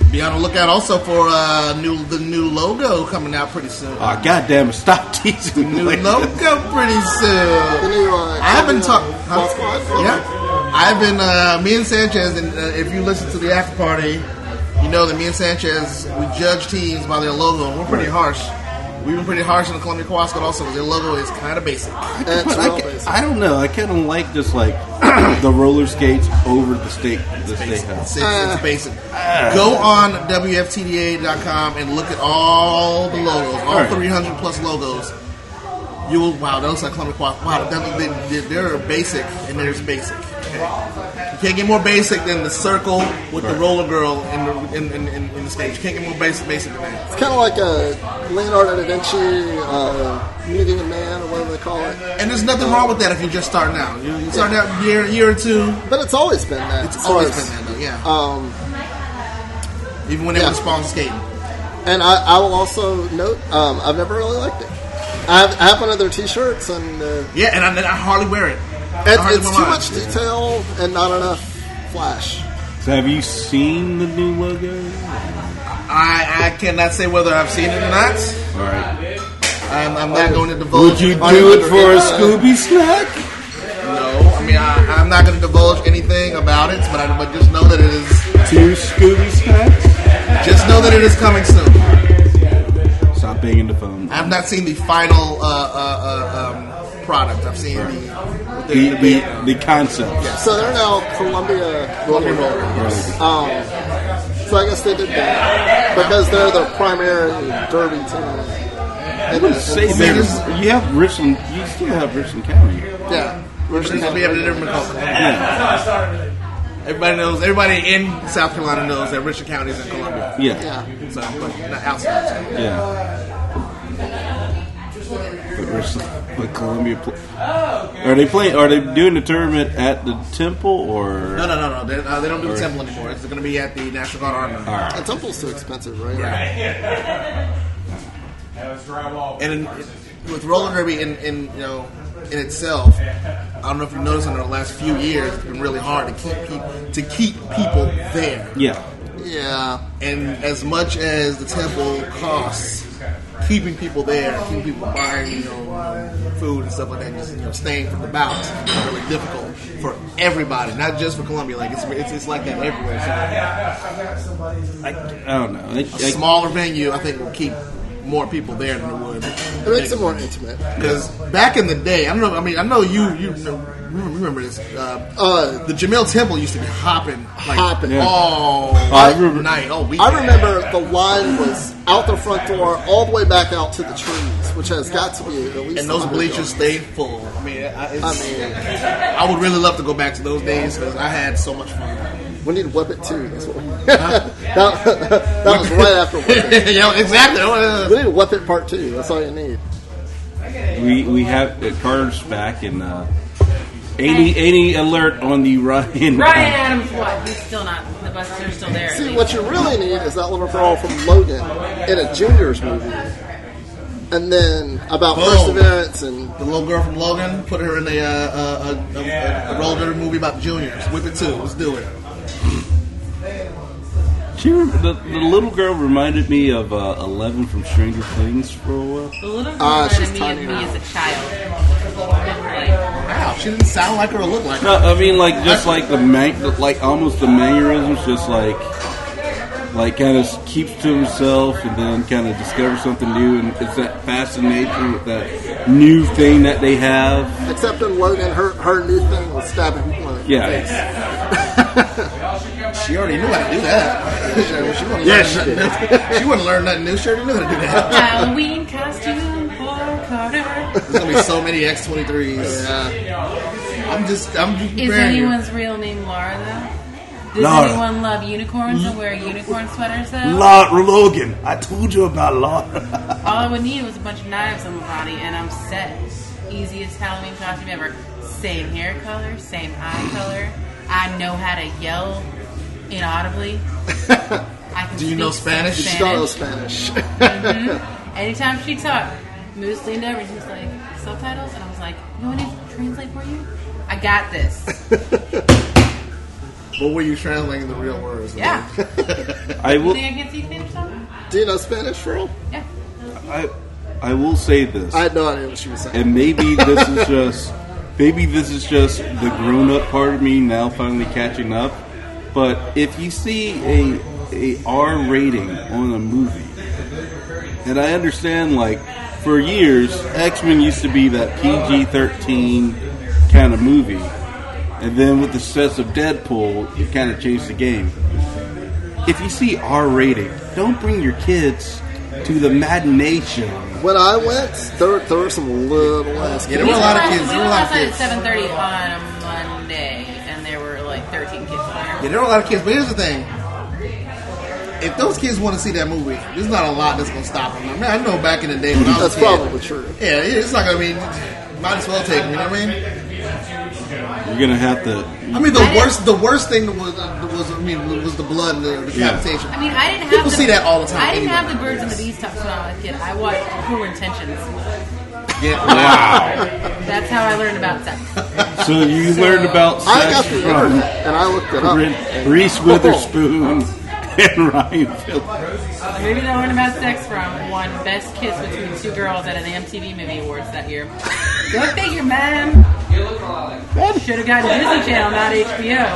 Be on the lookout also for uh, new the new logo coming out pretty soon. Oh, goddamn it! Stop teasing New me. logo pretty soon. The new, uh, I've been talking. Ball Squad? Yeah, I've been. Uh, me and Sanchez, and uh, if you listen to the after party, you know that me and Sanchez we judge teams by their logo. We're pretty harsh. We've been pretty harsh on the Columbia Kawasaki also because their logo is kind of basic. It's But real I, basic. I don't know. I kind of like just like the roller skates over the state the state It's, house. it's, Uh, it's basic. Go on W F T D A dot com and look at all the logos, all All right. three hundred plus logos. You will, wow, that looks like Columbia Kawasaki. Wow, that, they, they're basic, and there's basic. Okay. You can't get more basic than the circle with the Right. roller girl in the in, in, in, in the stage. You can't get more basic basic than that. It's kind of like a Leonardo da Vinci uh, Medium Man, or whatever they call it. And there's nothing wrong with that if you're just starting out. You- You're starting out a year, a year or two. But it's always been that. It's as always far as- been that, though, yeah. Um, Even when they yeah. were spawn skating. and I, I will also note, um, I've never really liked it. I have, I have one of their T-shirts, and uh, Yeah, and I, I hardly wear it. I it, hardly it's wear too mine. much detail and not enough flash. So have you seen the new logo? I, I cannot say whether I've seen it or not. All right. I'm, I'm not going to divulge. Would you my- do it for a Scooby snack? No, I mean I, I'm not going to divulge anything about it, but I but just know that it is. Two Scooby snacks? Just know that it is coming soon. Stop banging the phone. I've not seen the final uh, uh, uh, um, product. I've seen the The the, the, the concept. So they're now Columbia Columbia Roller. Roller. Um, so I guess they did that because they're the primary derby team. I would say there's you have Richland. You still have Richland County. Yeah. Richland, we have a different call. Yeah. Everybody knows. Everybody in South Carolina knows that Richland County is in Columbia. Yeah. Yeah. So, but not outside. Yeah. But Richland, but Columbia. Pl- are they playing? Are they doing the tournament at the Temple or? No, no, no, no. They, uh, they don't do Or- the Temple anymore. It's going to be at the National Guard Army. All right. The Temple's too expensive, right? And in, with roller derby in, in you know in itself, I don't know if you noticed in the last few years, it's been really hard to keep peop- to keep people there. Yeah. Yeah. And as much as the Temple costs, keeping people there, keeping people buying you know food and stuff like that, just you know staying for the bouts, is really difficult for everybody, not just for Columbia. Like it's it's, it's like that everywhere. So, I, I don't know. I, a I, smaller venue, I think, will keep more people there than it would. It makes it more intimate. Because back in the day, I don't know. I mean, I know you you know, remember this. Uh, Uh, the Jamil Temple used to be hopping, like Hopping. Yeah. all I remember- night, all weekend. I remember the line was out the front door all the way back out to the trees, which has got to be at least. and those one hundred bleachers yards. stayed full. I mean, I, it's, I mean, I would really love to go back to those days because I had so much fun. we need to whip it too. That's what we, that, that was right after whip it. yeah, exactly. We need to whip it part two. That's all you need. we we have uh, Carter's back and uh, any any alert on the Ryan. Ryan Adams, what? He's still not. The buses are still there. at See, least. what you really need is that little girl from Logan in a juniors movie, and then about Boom. perseverance and The little girl from Logan, put her in a, uh, uh, a, a, a roller derby movie about the juniors. Whip it too. Let's do it. She, rem- the, the little girl reminded me of uh, Eleven from Stranger Things for a while. The little girl Ah, reminded she's me tiny of me now. as a child. Like, Wow, she didn't sound like her or look like her. No, I mean like just like the man, like almost the mannerisms, just like like kind of keeps to himself and then kind of discovers something new, and it's that fascination with that new thing that they have. except in Logan, her her new thing was stabbing people in the Yeah. face. She already knew how to do that. she wouldn't Yeah, learn she nothing did. new. She wouldn't learn nothing new. She already knew how to do that. Halloween costume for Carter. There's gonna be so many X twenty-threes. I'm just, I'm just Is preparing you. anyone's real name Laura though? Does Laura. anyone love unicorns and wear unicorn sweaters though? Laura Logan, I told you about Laura. All I would need was a bunch of knives on my body and I'm set. Easiest Halloween costume ever. Same hair color, same eye color. I know how to yell inaudibly. I can Do you speak know some Spanish? She don't know Spanish. Mm-hmm. Anytime she talked, Moose leaned over and he was like, subtitles? And I was like, you want me to translate for you? I got this. What were you translating the real words? Yeah. I will. You think I can see Spanish song? Do you know Spanish, Cheryl? Yeah. I I will say this. I had no idea what she was saying. And maybe this is just maybe this is just the grown up part of me now finally catching up. But if you see a a R rating on a movie, and I understand, like, for years X-Men used to be that P G thirteen kind of movie, and then with the success of Deadpool, it kind of changed the game. If you see R rating, don't bring your kids to the matination. When I went, there, there were some little ass kids. Yeah, there were a lot of kids. We There were went a lot of outside at kids. seven thirty on a Monday, and there were like thirteen kids there. Yeah, there are a lot of kids. But here's the thing: if those kids want to see that movie, there's not a lot that's gonna stop them. I mean, I know back in the day when I was That's a kid, probably true. Yeah, it's not gonna be. Might as well take them. You know what I mean? You're gonna have to. I mean, the worst, the worst thing was, was I mean, was the blood and the decapitation. I mean, I didn't have People the, see that all the time. I didn't anyway. have the Birds and the Bees talks when I was a kid. I watched Poor Intentions. Yeah. Wow. That's how I learned about sex. So you So- learned about sex I got the from internet, and I looked it up. Re- Reese Witherspoon and Ryan Phillips. Maybe I learned about sex from one best kiss between two girls at an M T V Movie Awards that year. Go figure, man. Should have gotten Disney Channel, not H B O.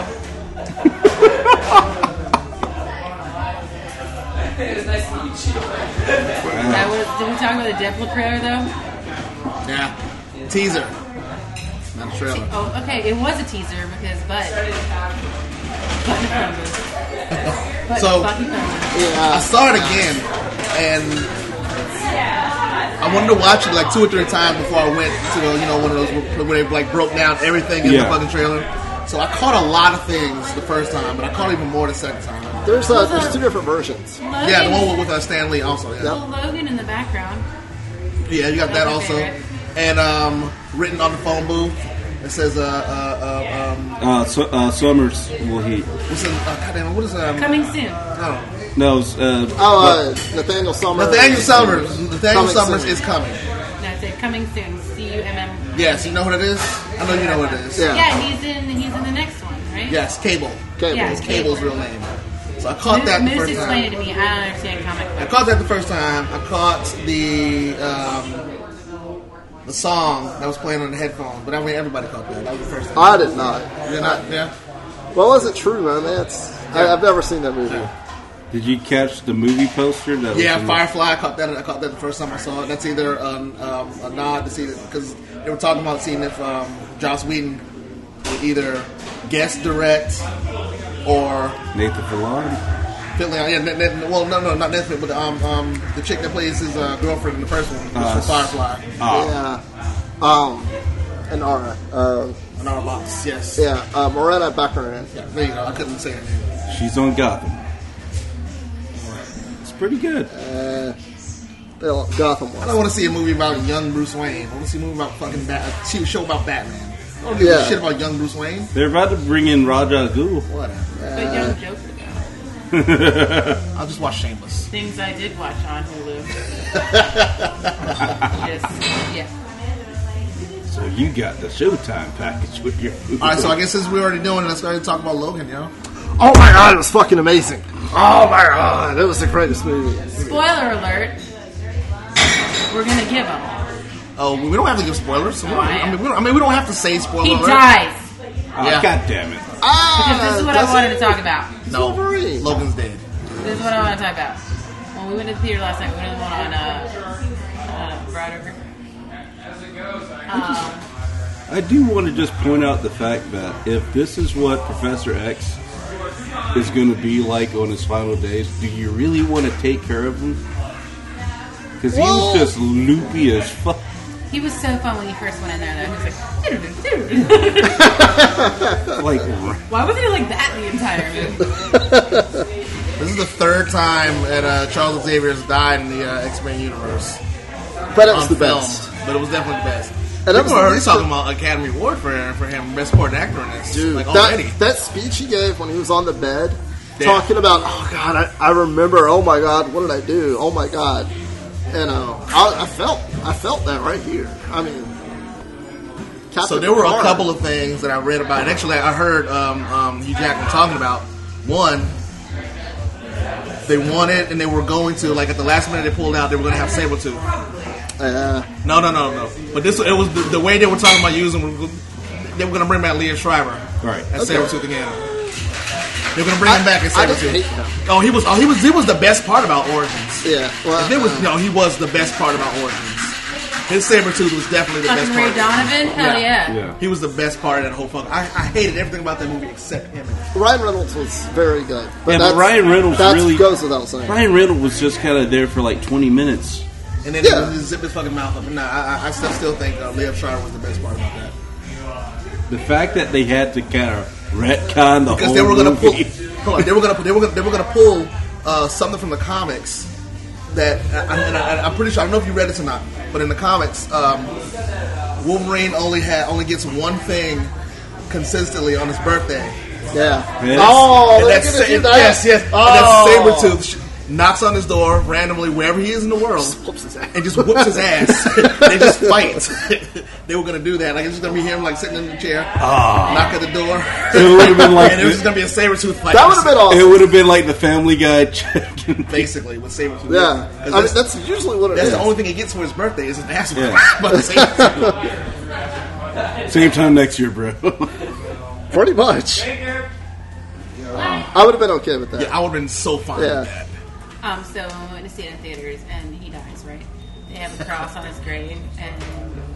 That was, did we talk about the Deadpool trailer though? Yeah. Teaser. Not a trailer. Oh, okay. It was a teaser because Bud. Bud Crumbles. Bud So- fucking Crumbles. I saw it again, and I wanted to watch it like two or three times before I went to the, you know, one of those where they like broke down everything in Yeah. the fucking trailer. So I caught a lot of things the first time, but I caught even more the second time. There's uh, there's two different versions. Logan, Yeah, the one with, with uh, Stan Lee also. Yeah. Little Logan in the background. Yeah, you got that That's my also. favorite. And um, written on the phone booth, it says, uh, uh, uh, um, Uh, so, uh, Summers will he? what's it, uh, goddamn, what is um, Coming soon. oh, No, it's, uh, Oh, uh, Nathaniel Summers. Nathaniel Summers. Nathaniel Coming Summers soon. is coming. No, it's it. Coming soon. C U M M. Yes, you know what it is? I know you know what it is. Yeah. Yeah, he's in. He's in the next one, right? Yes, Cable. Cable. Yeah. It's Cable's real name. So I caught Moose, that the Moose first explained it time. to me. I don't understand comic I books. caught that the first time. I caught the um, the song that was playing on the headphones, but I mean everybody caught that. That was the first time. I did not. You're not, yeah. Well, was it true, man? That's I, I've never seen that movie. did you catch the movie poster? That was Yeah, in- Firefly. I caught that. I caught that the first time I saw it. That's either um, um, a nod to see it because they were talking about seeing if um, Joss Whedon would either guest direct or Nathan Fillion. Finley. Yeah, Net, Net, well, no, no, not Netflix, but um, um, the chick that plays his uh, girlfriend in the first one was Uh, from Firefly. Oh, Yeah. Um, and Ara. Uh, An our box, yes. yeah. Uh, Morena Baccarin. Yeah, there you go. I couldn't say her name. she's on Gotham. It's pretty good. Uh, Gotham I don't was. want to see a movie about young Bruce Wayne. I want to see a movie about fucking Bat. A T V show about Batman. I don't give Yeah. a shit about young Bruce Wayne. They're about to bring in Raja Ghul. Whatever. But young Joker. I'll just watch Shameless. Things I did watch on Hulu. Yes. Yeah. So you got the Showtime package with your. All right, so I guess since we're already doing it, let's go ahead and talk about Logan, yo. Oh my god, it was fucking amazing. Oh my god, it was the greatest movie. Spoiler alert. We're gonna give him. Oh, we don't have to give spoilers. So we don't, Oh, I I, mean, we don't, I mean, we don't have to say spoiler He alert. dies. Oh, Yeah. God damn it! Because this is what I wanted to talk about. No, Wolverine. Logan's dead. This is what I want to talk about. When we went to the theater last night, we went to the one on uh, uh, Broad Um, I do want to just point out the fact that if this is what Professor X is going to be like on his final days, do you really want to take care of him? Because he Well- was just loopy as fuck. he was so fun when he first went in there, though. He was like, Like, why wasn't he like that the entire movie? This is the third time that uh, Charles Xavier has died in the uh, X-Men universe. But it was on the film, best. But it was definitely the best. And that People was are the already least talking of- about Academy Award for for him, best supporting actor in this. Dude, like already. that, that speech he gave when he was on the bed, Yeah. talking about, oh god, I, I remember, oh my god, what did I do? Oh my god. You know, I, I felt, I felt that right here. I mean, Captain So there were a Picard. couple of things that I read about. And actually, I heard um, um, Hugh Jackman talking about. One, they wanted and they were going to, like at the last minute they pulled out, they were going to have Sabretooth. Uh, No, no, no, no. But this, it was the, the way they were talking about using. They were going to bring back Leah Schreiber, Right. as Okay. Sabretooth again. They were going to bring him back as I didn't hate Sabretooth. him. Oh, he was. Oh, he was. He was the best part about Origins. Yeah. Well, If it was uh, no, he was the best part about Origins. His Sabretooth was definitely the Fucking best Ray part. Donovan? Hell yeah. Yeah. He was the best part of that whole fuck. I, I hated everything about that movie except him. Ryan Reynolds was very good. But Yeah, but that's- Ryan Reynolds that really- goes without saying. Ryan Reynolds was just kind of there for like twenty minutes. And then Yeah. he would zip his fucking mouth up. And nah, I, I, I still, still think uh, Liev Schreiber was the best part about that. The fact that they had to kind of retcon the Because whole they were gonna pull. movie. Hold on, they were gonna they were gonna, they were gonna pull uh, something from the comics that I, and I, I'm pretty sure I don't know if you read it or not, but in the comics, um, Wolverine only had only gets one thing consistently on his birthday. Yeah. Yes. Oh, And they're that's gonna do and that. yes, yes. Oh. And that's Sabretooth. Sh- knocks on his door randomly wherever he is in the world Whoops his ass. and just whoops his ass. They just fight. They were gonna do that. Like it's just gonna be him like sitting in the chair, knock at the door. It would have been like and it was just gonna be a Sabretooth fight. That would have been awesome. it would have been like the Family Guy checking. basically with Sabretooth. Yeah. I mean, That's, that's usually what it that's is. the only thing he gets for his birthday is an ass Yeah. whooping by Sabretooth. Same time next year, bro. Pretty much. I would have been okay with that. Yeah, I would have been so fine Yeah. with that. Um, so we went to see it in theaters, and he dies, right? They have a cross on his grave, and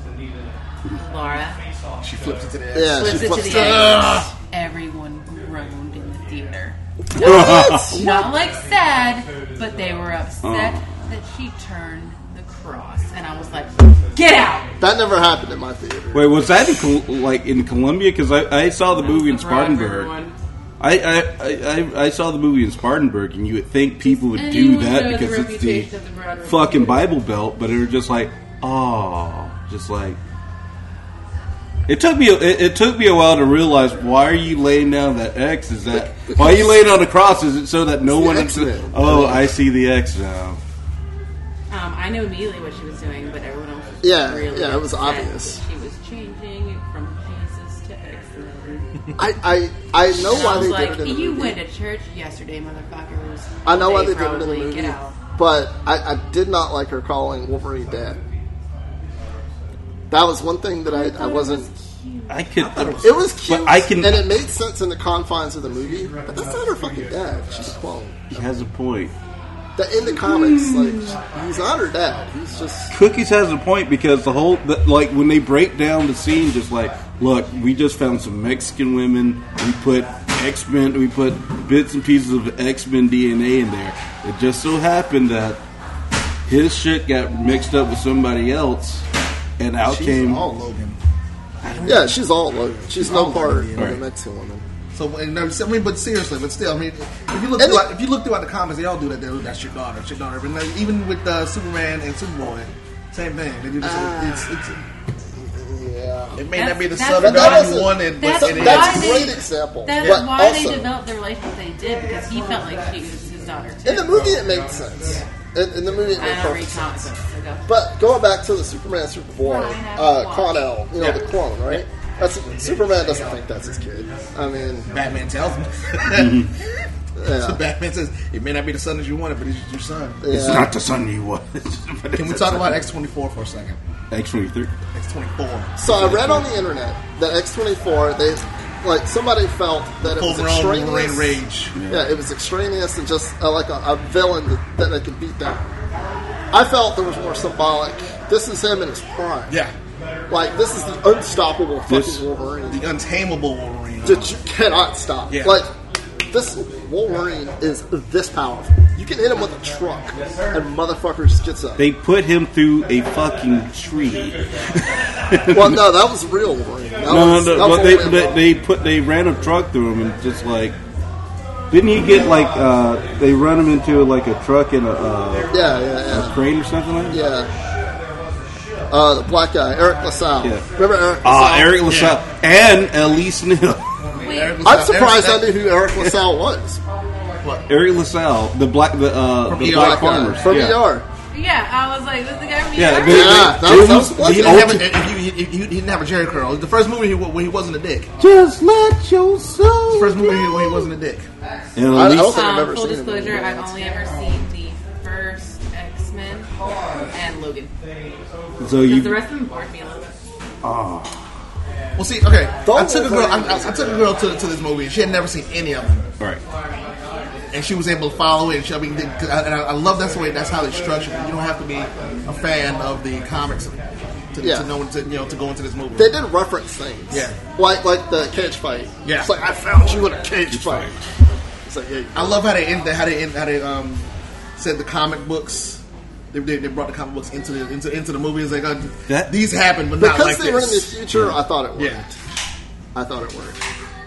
Laura She flips it to the ass. Yeah, flips she it to flips the it. edge. Everyone groaned in the theater. What? Not like sad, but they were upset Oh. that she turned the cross, and I was like, "Get out!" That never happened in my theater. Wait, was that in Col- like in Columbia? Because I, I saw the movie in Spartanburg. I, I, I, I saw the movie in Spartanburg, and you would think people would And do you would that know the because it's the reputation of the Broad River fucking movie. Bible Belt, but it was just like, oh, just like. It took me. It, it took me a while to realize why are you laying down that X? Is that why are you laying down the cross? Is it so that no It's the one? X-Men. Oh, I see the X now. Um, I knew immediately what she was doing, but everyone else was Yeah, really yeah, it was upset obvious. that she was changing from Jesus to X-Men. I, I, I know And why I was they like, did it in the you movie. went to church yesterday, motherfuckers. I know why They they did it in the probably movie, Get out. but I, I did not like her calling Wolverine dad. That was one thing that I, I wasn't. I could. It was cute, But I can. and it made sense in the confines of the movie. But that's not her fucking dad. She's a clone. He has a point. That in the comics, like he's not her dad. He's just Cookies has a point because the whole the, like when they break down the scene, just like look, we just found some Mexican women. We put X Men. We put bits and pieces of X Men D N A in there. It just so happened that his shit got mixed up with somebody else, and out She's came. all Logan. yeah, she's all Logan. She's no all part Logan, of yeah. the Right. Mexican woman. So, and, no, I mean, but seriously, but still, I mean, if you look And throughout, it- if you look throughout the comics, they all do that. They, that's your daughter, it's your daughter. And then even with uh, Superman and Superboy, same thing. They do this. Ah. it's, it's, Yeah, it may That's- not be the that's Southern why- God you wanted, That's but it that's is. a why great they- example. That's but why also, they developed the relationship they did, because he felt like she was his daughter too. in the movie, it made sense. In, in the movie, it made I don't read perfect comics, sense. so go. But going back to the Superman Superboy, Fine, uh, I'll Connell, you know, Yeah. the clone, right? That's Superman doesn't think that's his kid. I mean, Batman tells him. yeah. So Batman says, it may not be the son as you wanted, but it's your son. It's Yeah. not the son you want. Can we talk about X twenty-four for a second? X twenty-three? X twenty-four. So I read on the internet that X twenty-four, they like somebody felt that it was Full-grown Wolverine extraneous. rage. Yeah, it was extraneous and just uh, like a, a villain that, that they could beat down. I felt there was more symbolic. This is him in his prime. Yeah. Like this is the unstoppable fucking This- Wolverine The untamable Wolverine. that you cannot stop. Yeah. Like this Wolverine is this powerful. You can hit him with a truck and motherfucker just gets up. They put him through a fucking tree. Well, no, that was real Wolverine. That No, was, no, that no. was But they, only a- they they put they ran a truck through him and just like didn't he get like uh they run him into like a truck in a, uh, yeah, yeah, a yeah. crane or something like that? Yeah. Uh, the black guy, Eric LaSalle. Yeah. Remember Eric Ah, LaSalle? Eric LaSalle and Elise Neal. Wait, Eric I'm LaSalle- surprised I Eric- knew who Eric LaSalle was. Eric LaSalle, the black the uh From the E R black guy. farmers From yeah. E R. Yeah, I was like, this is the guy from Yeah, New York? but- Yeah, that was, that was, The he, didn't have ulti- a, he, he, he, he didn't have a Jerry curl. It was the first movie he, where he wasn't a dick. Just let your soul. The first movie where he wasn't a dick. And at I, I least- don't think I've Um, ever full seen it. disclosure, I've only ever seen the first X-Men and Logan. so Because you. the rest of them bored me a little bit. Oh, Well, see, okay, Don't I took a girl. I, worry. I, I took a girl to, to this movie, and she had never seen any of them, right. and she was able to follow it. And she, I mean, they- and I, I love that's the way that's how they structured it. You don't have to be a fan of the comics to, Yeah. to know to, you know to go into this movie. They did reference things. Yeah. Like like the cage fight. Yeah. It's like, I found you in a cage fight. It's like, yeah. I love how they end, how they end, how they um said the comic books. They, they, they brought the comic books into the into, into the movie. It's like uh, That- these happen, but not Because like they were in the this. future, I thought it worked. Yeah. I thought it worked.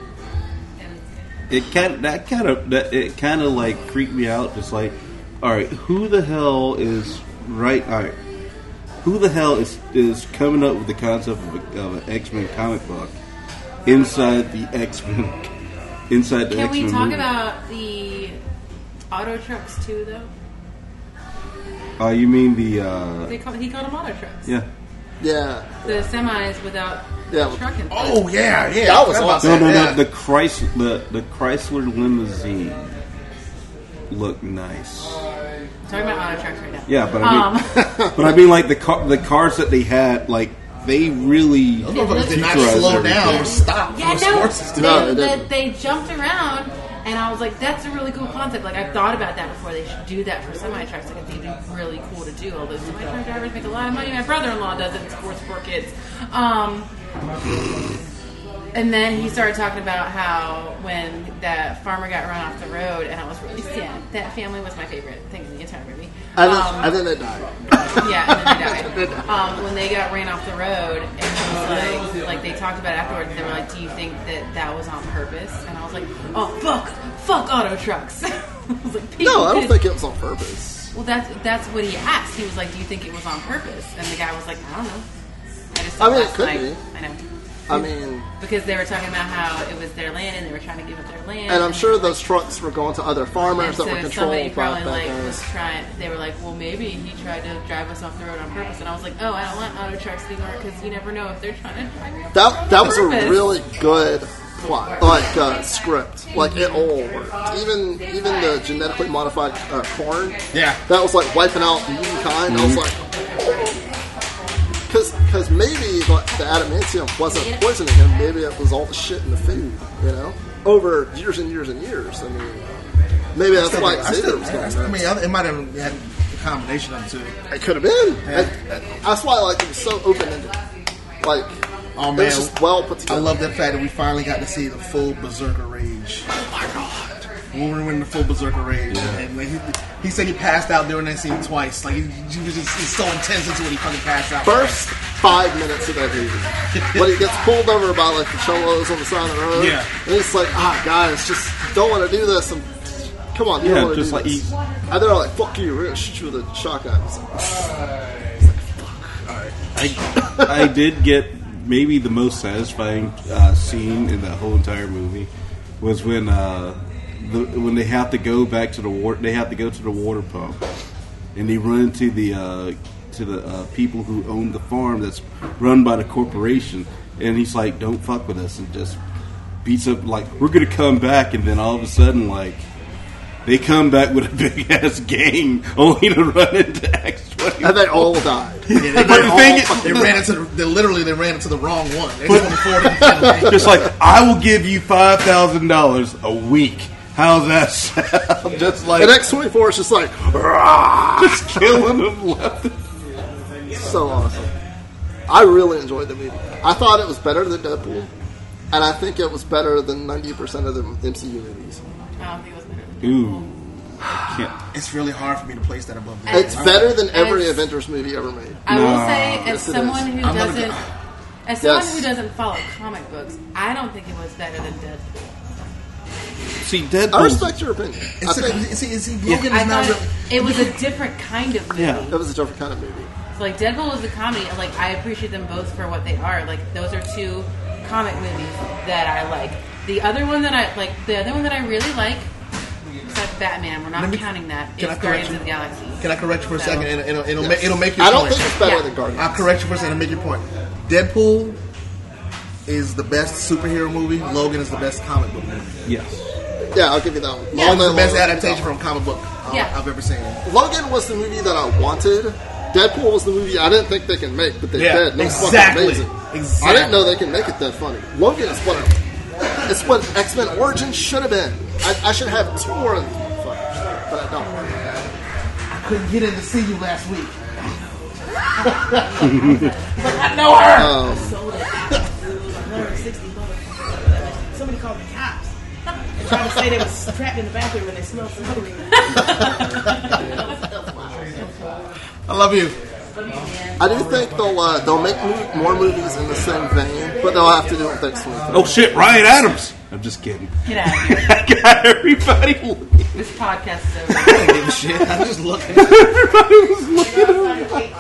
It kind that kind of that it kind of like creeped me out. Just like, all right, who the hell is right? All right, who the hell is is coming up with the concept of, a, of an X Men comic book inside the X Men inside the Can X we Men talk movie? about the auto trucks too, though? Uh, you mean the uh, They call, he called them auto trucks. yeah? Yeah. The semis without Yeah. the truck in front. Oh yeah, yeah. That was I forgot about awesome. No, no, that, no. yeah. The Chrysler, the the Chrysler limousine looked nice. Talking about auto trucks right now. Yeah, but I mean, Um, but I mean, like the car, the cars that they had, like they really. Those motherfuckers did not featurized slow down or everything. stop. yeah, for no, sports. they, No, they they, didn't. they jumped around, and I was like, that's a really cool concept. Like, I've thought about that before. They should do that for semi trucks. Like, I think it'd be really cool to do. Although semi truck drivers make a lot of money. My brother-in-law does it in sports for kids. Um, and then he started talking about how when that farmer got run off the road, and I was really sad. That family was my favorite thing in the entire movie. And then, Um, and then they died. Yeah, and then they died. Um, when they got ran off the road, and it was like, like they talked about it afterwards, and they were like, "Do you think that that was on purpose?" And I was like, "Oh fuck, fuck auto trucks." I was like, "People No, I don't could-" think it was on purpose. Well, that's that's what he asked. He was like, "Do you think it was on purpose?" And the guy was like, "I don't know." I just I mean, it last could night- be. I know. I mean, Because they were talking about how it was their land, and they were trying to give up their land. and I'm sure they were those trucks were going to other farmers and that were so somebody controlled by probably bad like was guys. trying. They were like, "Well, maybe he tried to drive us off the road on purpose." And I was like, "Oh, I don't want auto trucks anymore because you never know if they're trying to drive you off the road That that on was a purpose." really good plot, like uh, script. Like it all worked. Even even the genetically modified uh, corn. Yeah. That was like wiping out the mutant kind. I was like, because because maybe like, the adamantium wasn't poisoning him. Maybe it was all the shit in the food. You know, over years and years and years. I mean, maybe that's Still, why I, still, Xavier was going I mean, nuts. it might have had a combination of the two. It could have been. Yeah. And- and that's why like it was so open ended. Like Oh it man, was just well put I together. love the fact that we finally got to see the full Berserker rage. Oh my god, Wolverine went in the full Berserker rage, and like, he, he said he passed out during that scene twice. Like he, he was just he's so intense into what he fucking passed out. First five minutes of that movie, when he gets pulled over by like the cholos on the side of the road, Yeah. and it's like, ah, guys, just don't want to do this. And come on, you Yeah, don't want to just do like this. he- And they're like, fuck you, we're gonna shoot you with a shotgun. It's like, I I did get maybe the most satisfying uh, scene in that whole entire movie was when uh, the, when they have to go back to the water. They have to go to the water pump, and they run into the uh, to the uh, people who own the farm that's run by the corporation. And he's like, "Don't fuck with us," and just beats up like, "We're gonna come back," and then all of a sudden, like. They come back with a big ass gang, only to run into X twenty. and they all died. Yeah, they, But the all- thing is- they ran into the, they literally they ran into the wrong one. They twenty-four didn't Just like, I will give you five thousand dollars a week. How's that sound? Just like And X twenty-four is just like, "Rah!" just killing them left. so awesome. I really enjoyed the movie. I thought it was better than Deadpool, and I think it was better than ninety percent of the M C U movies. I don't think it was better. Ooh, I can't. It's really hard for me to place that above the It's better than every As- Avengers movie ever made. I will No. say, as Yes, it someone is. who I'm gonna doesn't, go- as someone Yes. who doesn't follow comic books, I don't think it was better than Deadpool. See, I Deadpool. respect your opinion. I It's think a, see, see, Logan I is not thought really. it was a different kind of movie. Yeah. it was a different kind of movie. So, like Deadpool was a comedy, and like I appreciate them both for what they are. Like those are two comic movies that I like. The other one that I like, the other one that I really like Besides Batman, we're not Let me- counting that. can It's I correct Guardians you? of the Galaxy. Can I correct you for a So- second? And it'll, it'll, Yes. ma- it'll make your I don't point. think it's better Yeah. than Guardians. I'll correct you for a second and make your point. Deadpool is the best superhero movie. Logan is the best comic book movie. Yes. Yeah, I'll give you that one. Logan's the Logan- best Logan- adaptation from comic book uh, Yeah. I've ever seen. Logan was the movie that I wanted. Deadpool was the movie I didn't think they can make, but they Yeah, did. And it was fucking exactly. amazing. Exactly. I didn't know they can make it that funny. Logan is what it's what X-Men Origins should have been. I, I should have two more of these motherfuckers, but I don't. I couldn't get in to see you last week. Like, I know her. Um, Sold it. one hundred sixty bucks. Somebody called the cops. They tried to say they was trapped in the bathroom and they smelled smoke. I love you. I do think they'll uh, they'll make mo- more movies in the same vein, but they'll have to do it next week. Oh shit, Ryan Adams. I'm just kidding. Get out of here. I got everybody looking. This podcast is over. I don't give a shit. I'm just looking. Everybody was looking.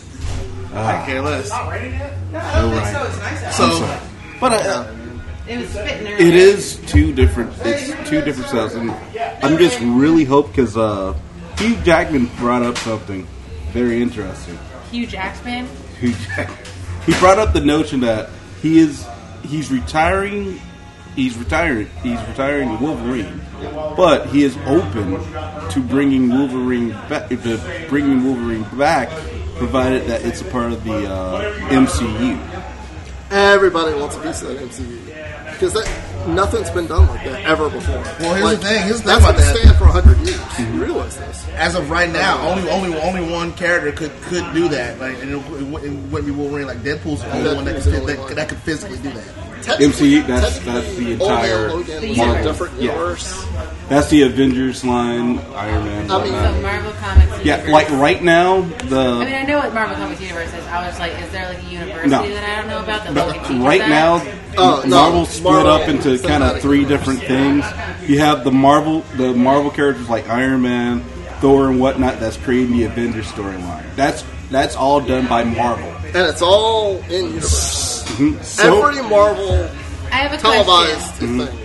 I care less. Not ready yet? No, I No, don't think right. so. It's nice out. So, I'm sorry. But uh, It was spitting earlier. it is two different. It's two different styles, and I'm just really hope because uh, Hugh Jackman brought up something very interesting. Hugh Jackman. Hugh Jackman. He brought up the notion that he is he's retiring. He's retiring. He's retiring Wolverine, but he is open to bringing Wolverine back. To bringing Wolverine back, provided that it's a part of the uh, M C U. Everybody wants a piece of that M C U because that nothing's been done like that ever before. Well, here's Like, the thing. Here's the thing that's about been that. stand for a hundred years. You realize this? As of right now, only only only one character could could do that. Like, and it, it wouldn't be Wolverine. Like Deadpool's the only one that could, Deadpool's the that, only that could physically do that. M C U. That's that's the Old entire. Man Logan The was in a universe. different Yeah. universe. That's the Avengers line. Iron Man. I mean, whatnot. So Marvel Comics Yeah, Universe. like right now, the I mean, I know what Marvel Comics Universe is. I was like, is there like a university No. that I don't know about that but Logan teaches right at? now, Oh, no, Marvel split Marvel up into kind of Cinematic three Universe. different things. You have the Marvel, the Marvel characters like Iron Man, Thor, and whatnot. That's creating the Avengers storyline. That's that's all done by Marvel. and it's all in universe. Mhm. So, Every Marvel I have a televised question. thing.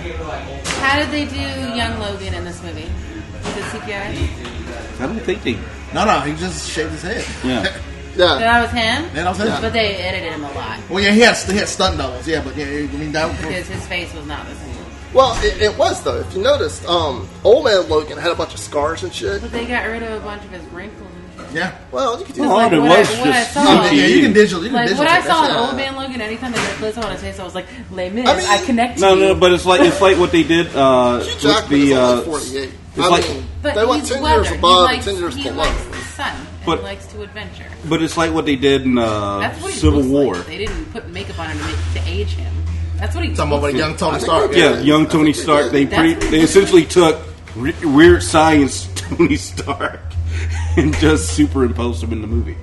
How did they do young Logan in this movie? Was it C G I? I don't think they. No, no, he just shaved his head. Yeah. Yeah, That was him? That was him. But they edited him a lot. Well, yeah, he had he had stunt doubles. Yeah, but yeah, I mean that. Because his face was not the same. well, it, it was though. If you noticed, um, Old Man Logan had a bunch of scars and shit. But they got rid of a bunch of his wrinkles. Yeah. Well, you could do Well, that. it what was I- what I just saw- Yeah, yeah, you can digital. You can Like, digital. when I take saw that an shit. old man Logan, anytime they got a close on his face, I was like, Les Mis, I I, mean- connect to No, you. no, but it's like it's like what they did uh, Hugh with Jackman the. is only Uh, forty-eight. it's I like- mean, But they went he's ten weathered. years He above likes, and ten years he below. likes the sun. But- and he likes to adventure. but it's like what they did in uh, That's what he Civil looks War. like. They didn't put makeup on him to, make, to age him. That's what he Talking looks about like. young Tony I think Stark. they Yeah, young Tony Stark. They That's pretty, what they he essentially took re- weird science Tony Stark and just superimposed him in the movie.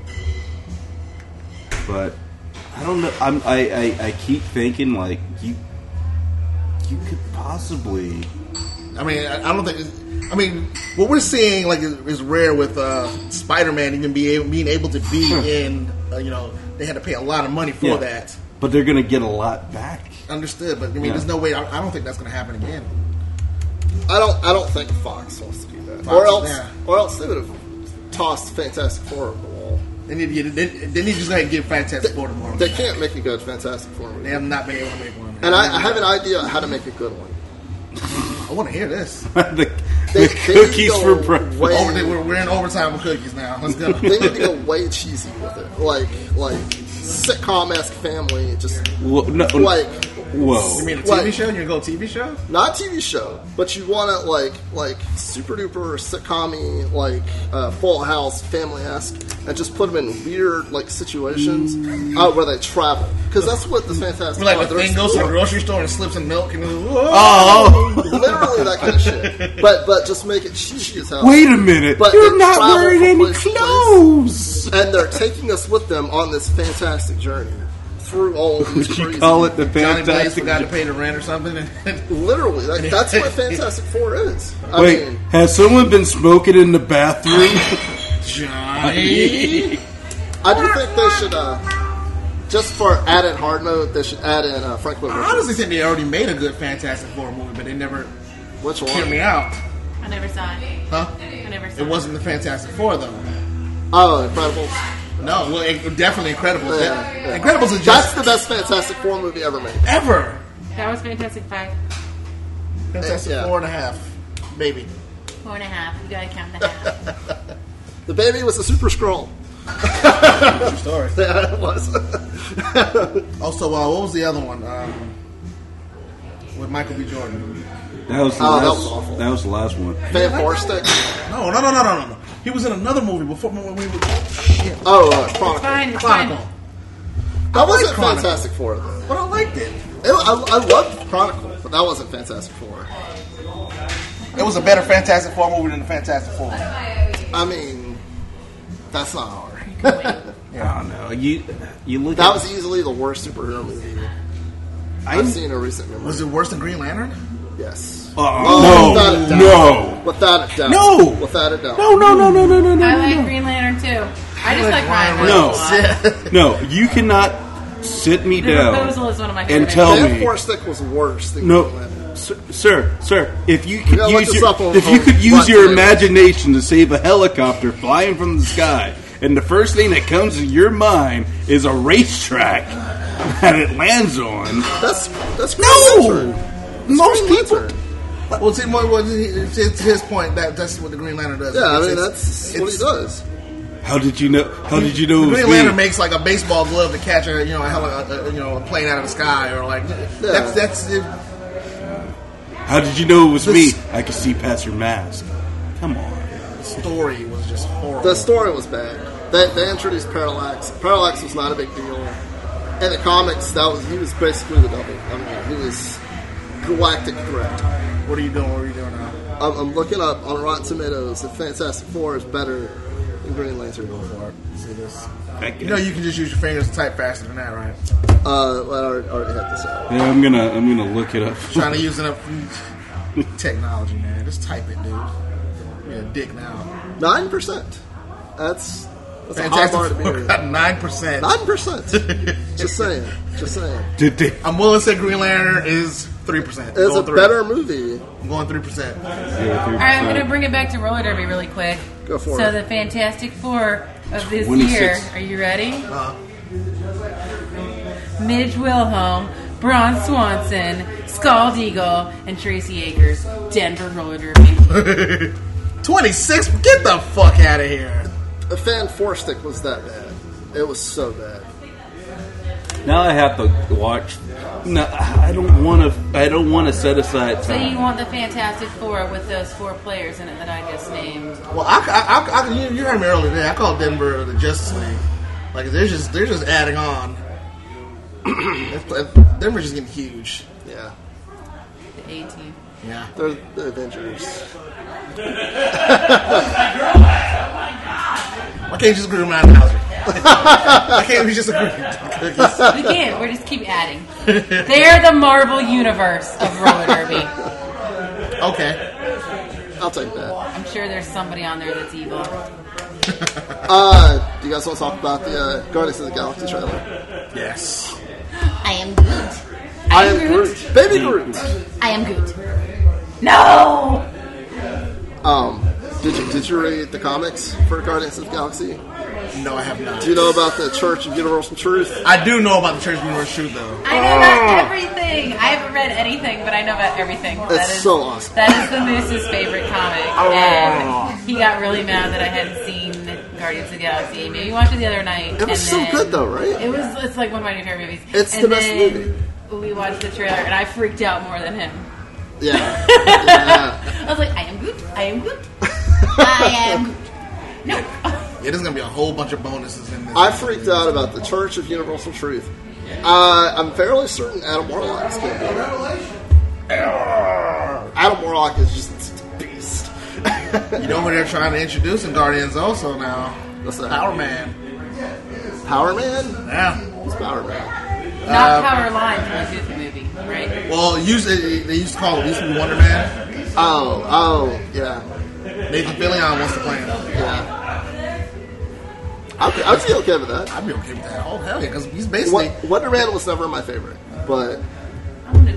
But I don't know. I'm, I, I I keep thinking like you you could possibly. I mean, I, I don't think. I mean, what we're seeing like is, is rare with uh, Spider-Man even be able, being able to be in. Uh, you know, they had to pay a lot of money for Yeah. that. But they're gonna get a lot back. Understood, but I mean, Yeah. there's no way. I, I don't think that's going to happen again. I don't. I don't think Fox wants to do that, Fox, or else, yeah. or else they would have tossed Fantastic Four over the wall. They need to get. They, they need to just go ahead and give Fantastic Four tomorrow. They can't make a good Fantastic Four movie, They have not been able to make one. and I, I have an idea how to make a good one. I want to hear this. the They, the they need to cookies go for breakfast. way- Over, they- we're, we're in overtime with cookies now. Let's go. they need to go way cheesy with it, like like sitcom esque family, just Whoa, no, like whoa. You mean a T V Like- show? You gonna go T V show? not a T V show, but you want it like like super duper sitcom-y, like uh, Full House family esque, and just put them in weird like situations uh, where they travel, because that's what the Fantastic Like Four- the they're thing goes to the exploring. grocery store and slips in milk and Oh, Literally that kind of shit. But but just make it cheesy as hell. wait a minute! But You're they not travel wearing from any place to place. clothes. And they're taking us with them on this fantastic journey through all of these Would you crazy. call it the Johnny Blaze Fantastic? got to pay the rent or something. Literally, that, that's what Fantastic Four is. I Wait, mean, has someone been smoking in the bathroom? Johnny. I do think they should, uh, just for added hard mode, they should add in uh, Franklin I Richards. honestly think they already made a good Fantastic Four movie, but they never Which one? hear me out. I never saw it. Huh? I never saw It wasn't the Fantastic Four, though. Oh, Incredibles. No, well, it, definitely Incredibles. Yeah, yeah. Incredibles is That's just... the best Fantastic Four movie ever made. Ever! That was Fantastic Five. Fantastic Yeah. Four and a half. Maybe. Four and a half. You gotta count the half. The baby was a Super Skrull. True story. Yeah, it was. Also, uh, what was the other one? Um, with Michael B. Jordan. That was the Oh, last. that was awful. That was the last one. Fan Four Stick. No, no, no, no, no, no, no. He was in another movie before when we were... Shit. Oh, uh, Chronicle. Fine, it's Chronicle. fine. That wasn't like Chronicle. Fantastic Four, though. But I liked it. It, I, I loved Chronicle, but that wasn't Fantastic Four. It was a better Fantastic Four movie than the Fantastic Four. I mean, that's not hard. I don't know. You you look. That at, was easily the worst superhero movie I'm- I've seen in recent memory. Was it worse than Green Lantern? Yes. Uh, Oh, without a doubt. no, Without a doubt. No! Without a doubt. no, no, no, no, no, no, no. I no, like no. Green Lantern too. I just like Ryan No. Reynolds a lot. No, you cannot sit me The down Proposal is one of my and favorite. tell Fan me. Four Stick was worse than No, Green Lantern. sir, sir, sir. If you could gotta look use this your, up on if you home could use button your later. imagination to save a helicopter flying from the sky, and the first thing that comes to your mind is a racetrack that it lands on. That's that's Green No! Lantern. Most Green people. Lantern. Well, see, well, well, it's it's his point that that's what the Green Lantern does. Yeah, I It's- mean it's- that's what he it's- does. How did you know? How did you know The it was Green me? Lantern makes like a baseball glove to catch a you know a, heli- a, a you know a plane out of the sky or like that's that's it. How did you know it was This- me? I could see past your mask. Come on. The story was just horrible. The story was bad. They, they introduced Parallax. Parallax was not a big deal. In the comics, that was he was basically the double. I mean, he was galactic threat. What are you doing? What are you doing now? I'm, I'm looking up on Rotten Tomatoes if Fantastic Four is better than Green Lantern. Go for it. See this. Heck You yeah. know you can just use your fingers to type faster than that, right? Uh, well, I already, already had this out. Yeah, I'm gonna I'm gonna look it up. Trying to use enough technology, man. Just type it, dude. You're a dick now. Nine percent. That's that's a high bar to Fantastic be Four here. got nine percent. Nine percent. Just saying. Just saying. Did they? I'm willing to say Green Lantern is three percent. It's a better movie. I'm going three percent. All right, I'm going to bring it back to roller derby really quick. Go for so it. the Fantastic Four of this twenty-six. year. Are you ready? Uh, Midge Wilhelm, Braun Swanson, Scald Eagle, and Tracy Akers. Denver roller derby. twenty-six? Get the fuck out of here. The Fan Four Stick was that bad. It was so bad. Now I have to watch. No, I don't want to. I don't want to set aside So you time. want the Fantastic Four with those four players in it that I just named? Well, I, I, I, I, you, you heard me earlier today. I called Denver the Justice League. Like they're just they're just adding on. Denver's just getting huge. Yeah. The A team. Yeah. They're the Avengers. Why can't you just agree with Madden Hauser? Why can't we just agree? We can't. We're just keep adding. They're the Marvel universe of roller derby. Okay. I'll take that. I'm sure there's somebody on there that's evil. Uh, do you guys want to talk about the uh, Guardians of the Galaxy trailer? Yes. I am Groot. I am Groot. Baby Groot. I am Groot. No! Um, did you did you read the comics for Guardians of the Galaxy? No, I have not. Do you know about the Church of Universal Truth? I do know about the Church of Universal Truth, though. I know about everything. I haven't read anything, but I know about everything. It's That is, so awesome. That is the Moose's favorite comic. And he got really mad that I hadn't seen Guardians of the Galaxy. Maybe we watched it the other night. It was and so then- good, though, right? It was. It's like one of my new favorite movies. It's and the best then movie. We watched the trailer, and I freaked out more than him. Yeah. yeah. I was like, I am Groot. I am Groot. I am Groot. No. Yeah, there's gonna be a whole bunch of bonuses in this. I freaked out about the Church of Universal Truth. Uh, I'm fairly certain Adam Warlock's going to be there. Adam Warlock is just a beast. You know what they're trying to introduce in Guardians also now? What's that? Power Man. Power Man? Yeah. Who's Power Man? Not Power Lines in the Goofy movie, right? Well, usually they used to call it, it used to be Wonder Man. Oh, oh, yeah. Nathan Fillion wants to play him. Yeah. Okay, I'd be okay with that. I'd be okay with that. Oh, hell yeah, because he's basically... What, Wonder Man was never my favorite, but... I'm into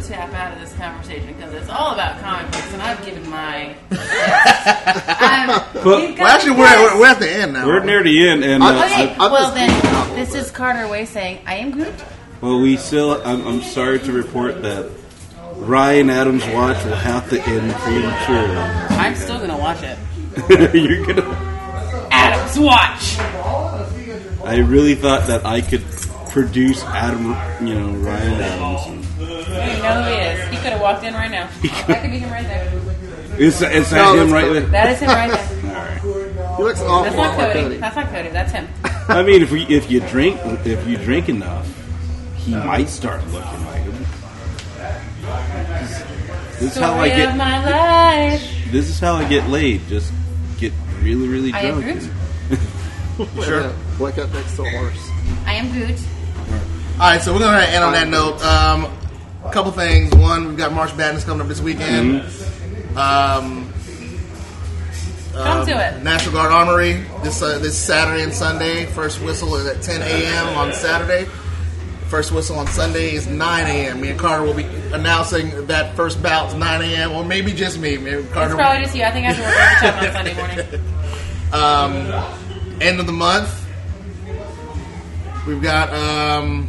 tap out of this conversation because it's all about comic books, and I've given my. I'm, well, well, actually, we're, we're at the end now. We're near the end, and uh, okay. I, I, well, then this is Carter Way saying, "I am Groot." Well, we still. I'm, I'm sorry to report that Ryan Adams' watch will have to end prematurely. I'm still gonna watch it. You're gonna Adams' watch. I really thought that I could produce Adam, you know, Ryan Adams. You know who he is. He could have walked in right now. That could be him right there. Is, is that No, him right there? That is him right there. All right. He looks an awful That's lot not like Cody. Cody. That's not Cody. That's him. I mean, if we if you drink if you drink enough, he might start looking like him. This is how I Story get. of my life. This is how I get laid. Just get really, really I am drunk. Groot. Sure. Wake up next to a horse. I am Groot. All right, so we're gonna end on that note. Um, a couple things. One, we've got March Madness coming up this weekend. Mm-hmm. Um, Come um, to it. National Guard Armory this uh, this Saturday and Sunday. First whistle is at ten a.m. on Saturday. First whistle on Sunday is nine a.m. Me and Carter will be announcing that first bout is nine a.m. or maybe just me. Maybe Carter. It's probably just you. I think I have to work overtime on Sunday morning. Um, end of the month, we've got um,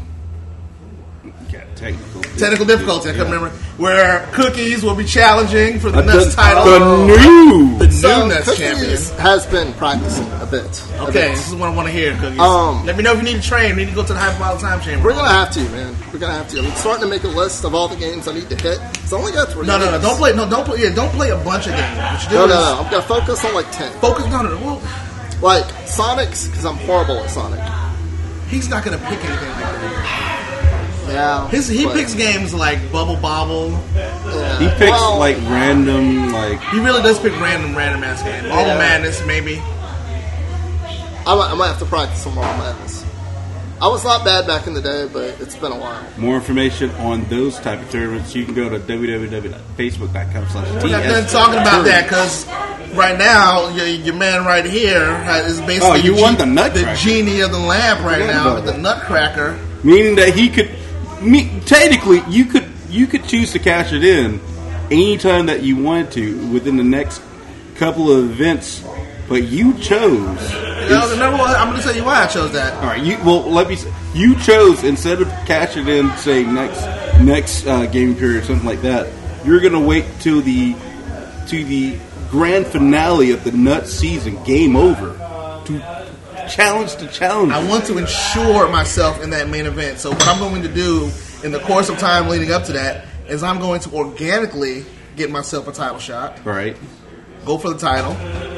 Got technical. technical difficulty. I can't remember where Cookies will be challenging for the Uh, Nuts the- title. the new- the new So, Nuts Cookies champion. has been practicing a bit. a Okay, bit. this is what I want to hear, Cookies. Um, Let me know if you need to train. We need to go to the High File Time Chamber. We're gonna have to, man. We're gonna have to. I'm starting to make a list of all the games I need to hit. It's only got three. No, no, no! games. Don't play. No, don't play. Yeah, don't play a bunch of games. What you do No, is no, no. I'm gonna focus on like ten. focus. No, no, no. Well, Like Sonic's, because I'm horrible at Sonic. he's not gonna pick anything like that. Yeah. His he but- picks games like Bubble Bobble. Yeah. He picks Well, like random, like He really does pick random, random ass games. Marble Yeah. Madness, maybe. I might, I might have to practice some Marble Madness. I was not bad back in the day, but it's been a while. more information on those type of tournaments. You can go to w w w dot facebook dot com slash We're not done talking about that because right now your, your man right here is basically Oh, you the, won ge- the Nutcracker. the genie of the lamp right Forgot now about with the that. Nutcracker. Meaning that he could, me, technically, you could you could choose to cash it in anytime that you wanted to within the next couple of events, but you chose. No, remember what, I'm going to tell you why I chose that. All right, you well let me. say, You chose instead of cashing in, say next next uh, gaming period or something like that. You're gonna wait till the to the grand finale of the Nuts season, Game Over, to challenge the challenge. I want to ensure myself in that main event. So what I'm going to do in the course of time leading up to that is I'm going to organically get myself a title shot. Right. Go for the title.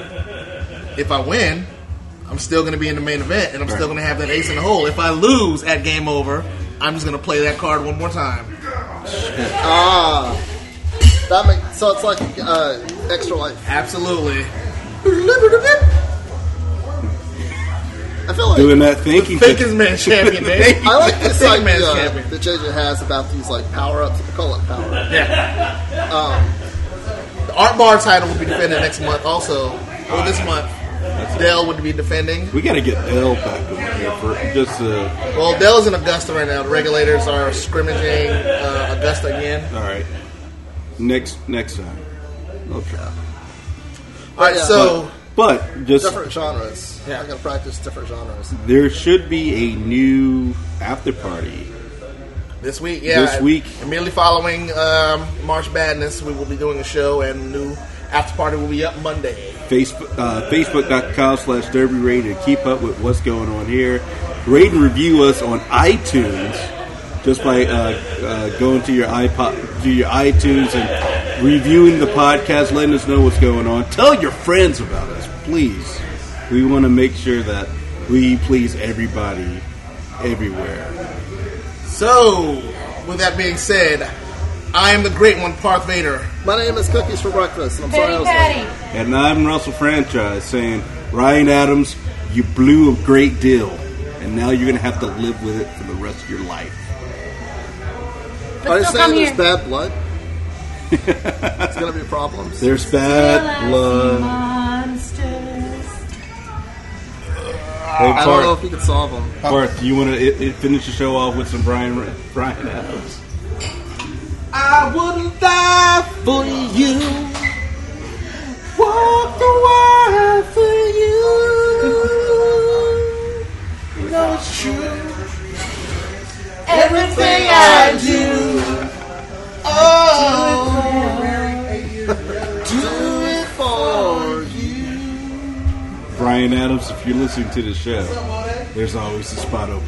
If I win, I'm still going to be in the main event, and I'm Right. still going to have that ace in the hole. If I lose at Game Over, I'm just going to play that card one more time. Ah, that makes so it's like uh, extra life. Absolutely. I feel like Doing that thinking. Fakest man champion, man. I like this Fake man's idea champion. that J J has about these like power ups. They call it power up. Yeah. Um, The Art Bar title will be defended next month also. Or this month. Dell would be defending. We got to get Dell back over here for just. Uh, Well, Dell's in Augusta right now. The regulators are scrimmaging uh, Augusta again. all right. Next next time. Okay. All right, Yeah. so But, but just different genres. Yeah. I gotta practice different genres. there should be a new after party. this week, yeah, This week. immediately following um, March Madness, we will be doing a show, and new after party will be up Monday. Facebook, uh, Facebook.com slash Derby Rated to keep up with what's going on here. Rate and review us on iTunes just by uh, uh, going to your iPod, to your iTunes and reviewing the podcast, letting us know what's going on. Tell your friends about us, please. We want to make sure that we please everybody everywhere. So, with that being said, I am the great one, Parth Vader. My name is Cookies for Breakfast, and I'm sorry I Patty was late. Patty. And I'm Russell Franchise saying, Ryan Adams, you blew a great deal. And now you're going to have to live with it for the rest of your life. Are you still saying come there's here. bad blood? It's gonna be problems. There's bad blood. Monsters. Hey, I don't know if Bart, you can solve them. Bart, do you want to finish the show off with some Brian Brian Adams? I I would die for you. Walk the wire for you. You know it's true. Everything I do, oh, do it for you. Brian Adams, if you're listening to the show, there's always a spot open.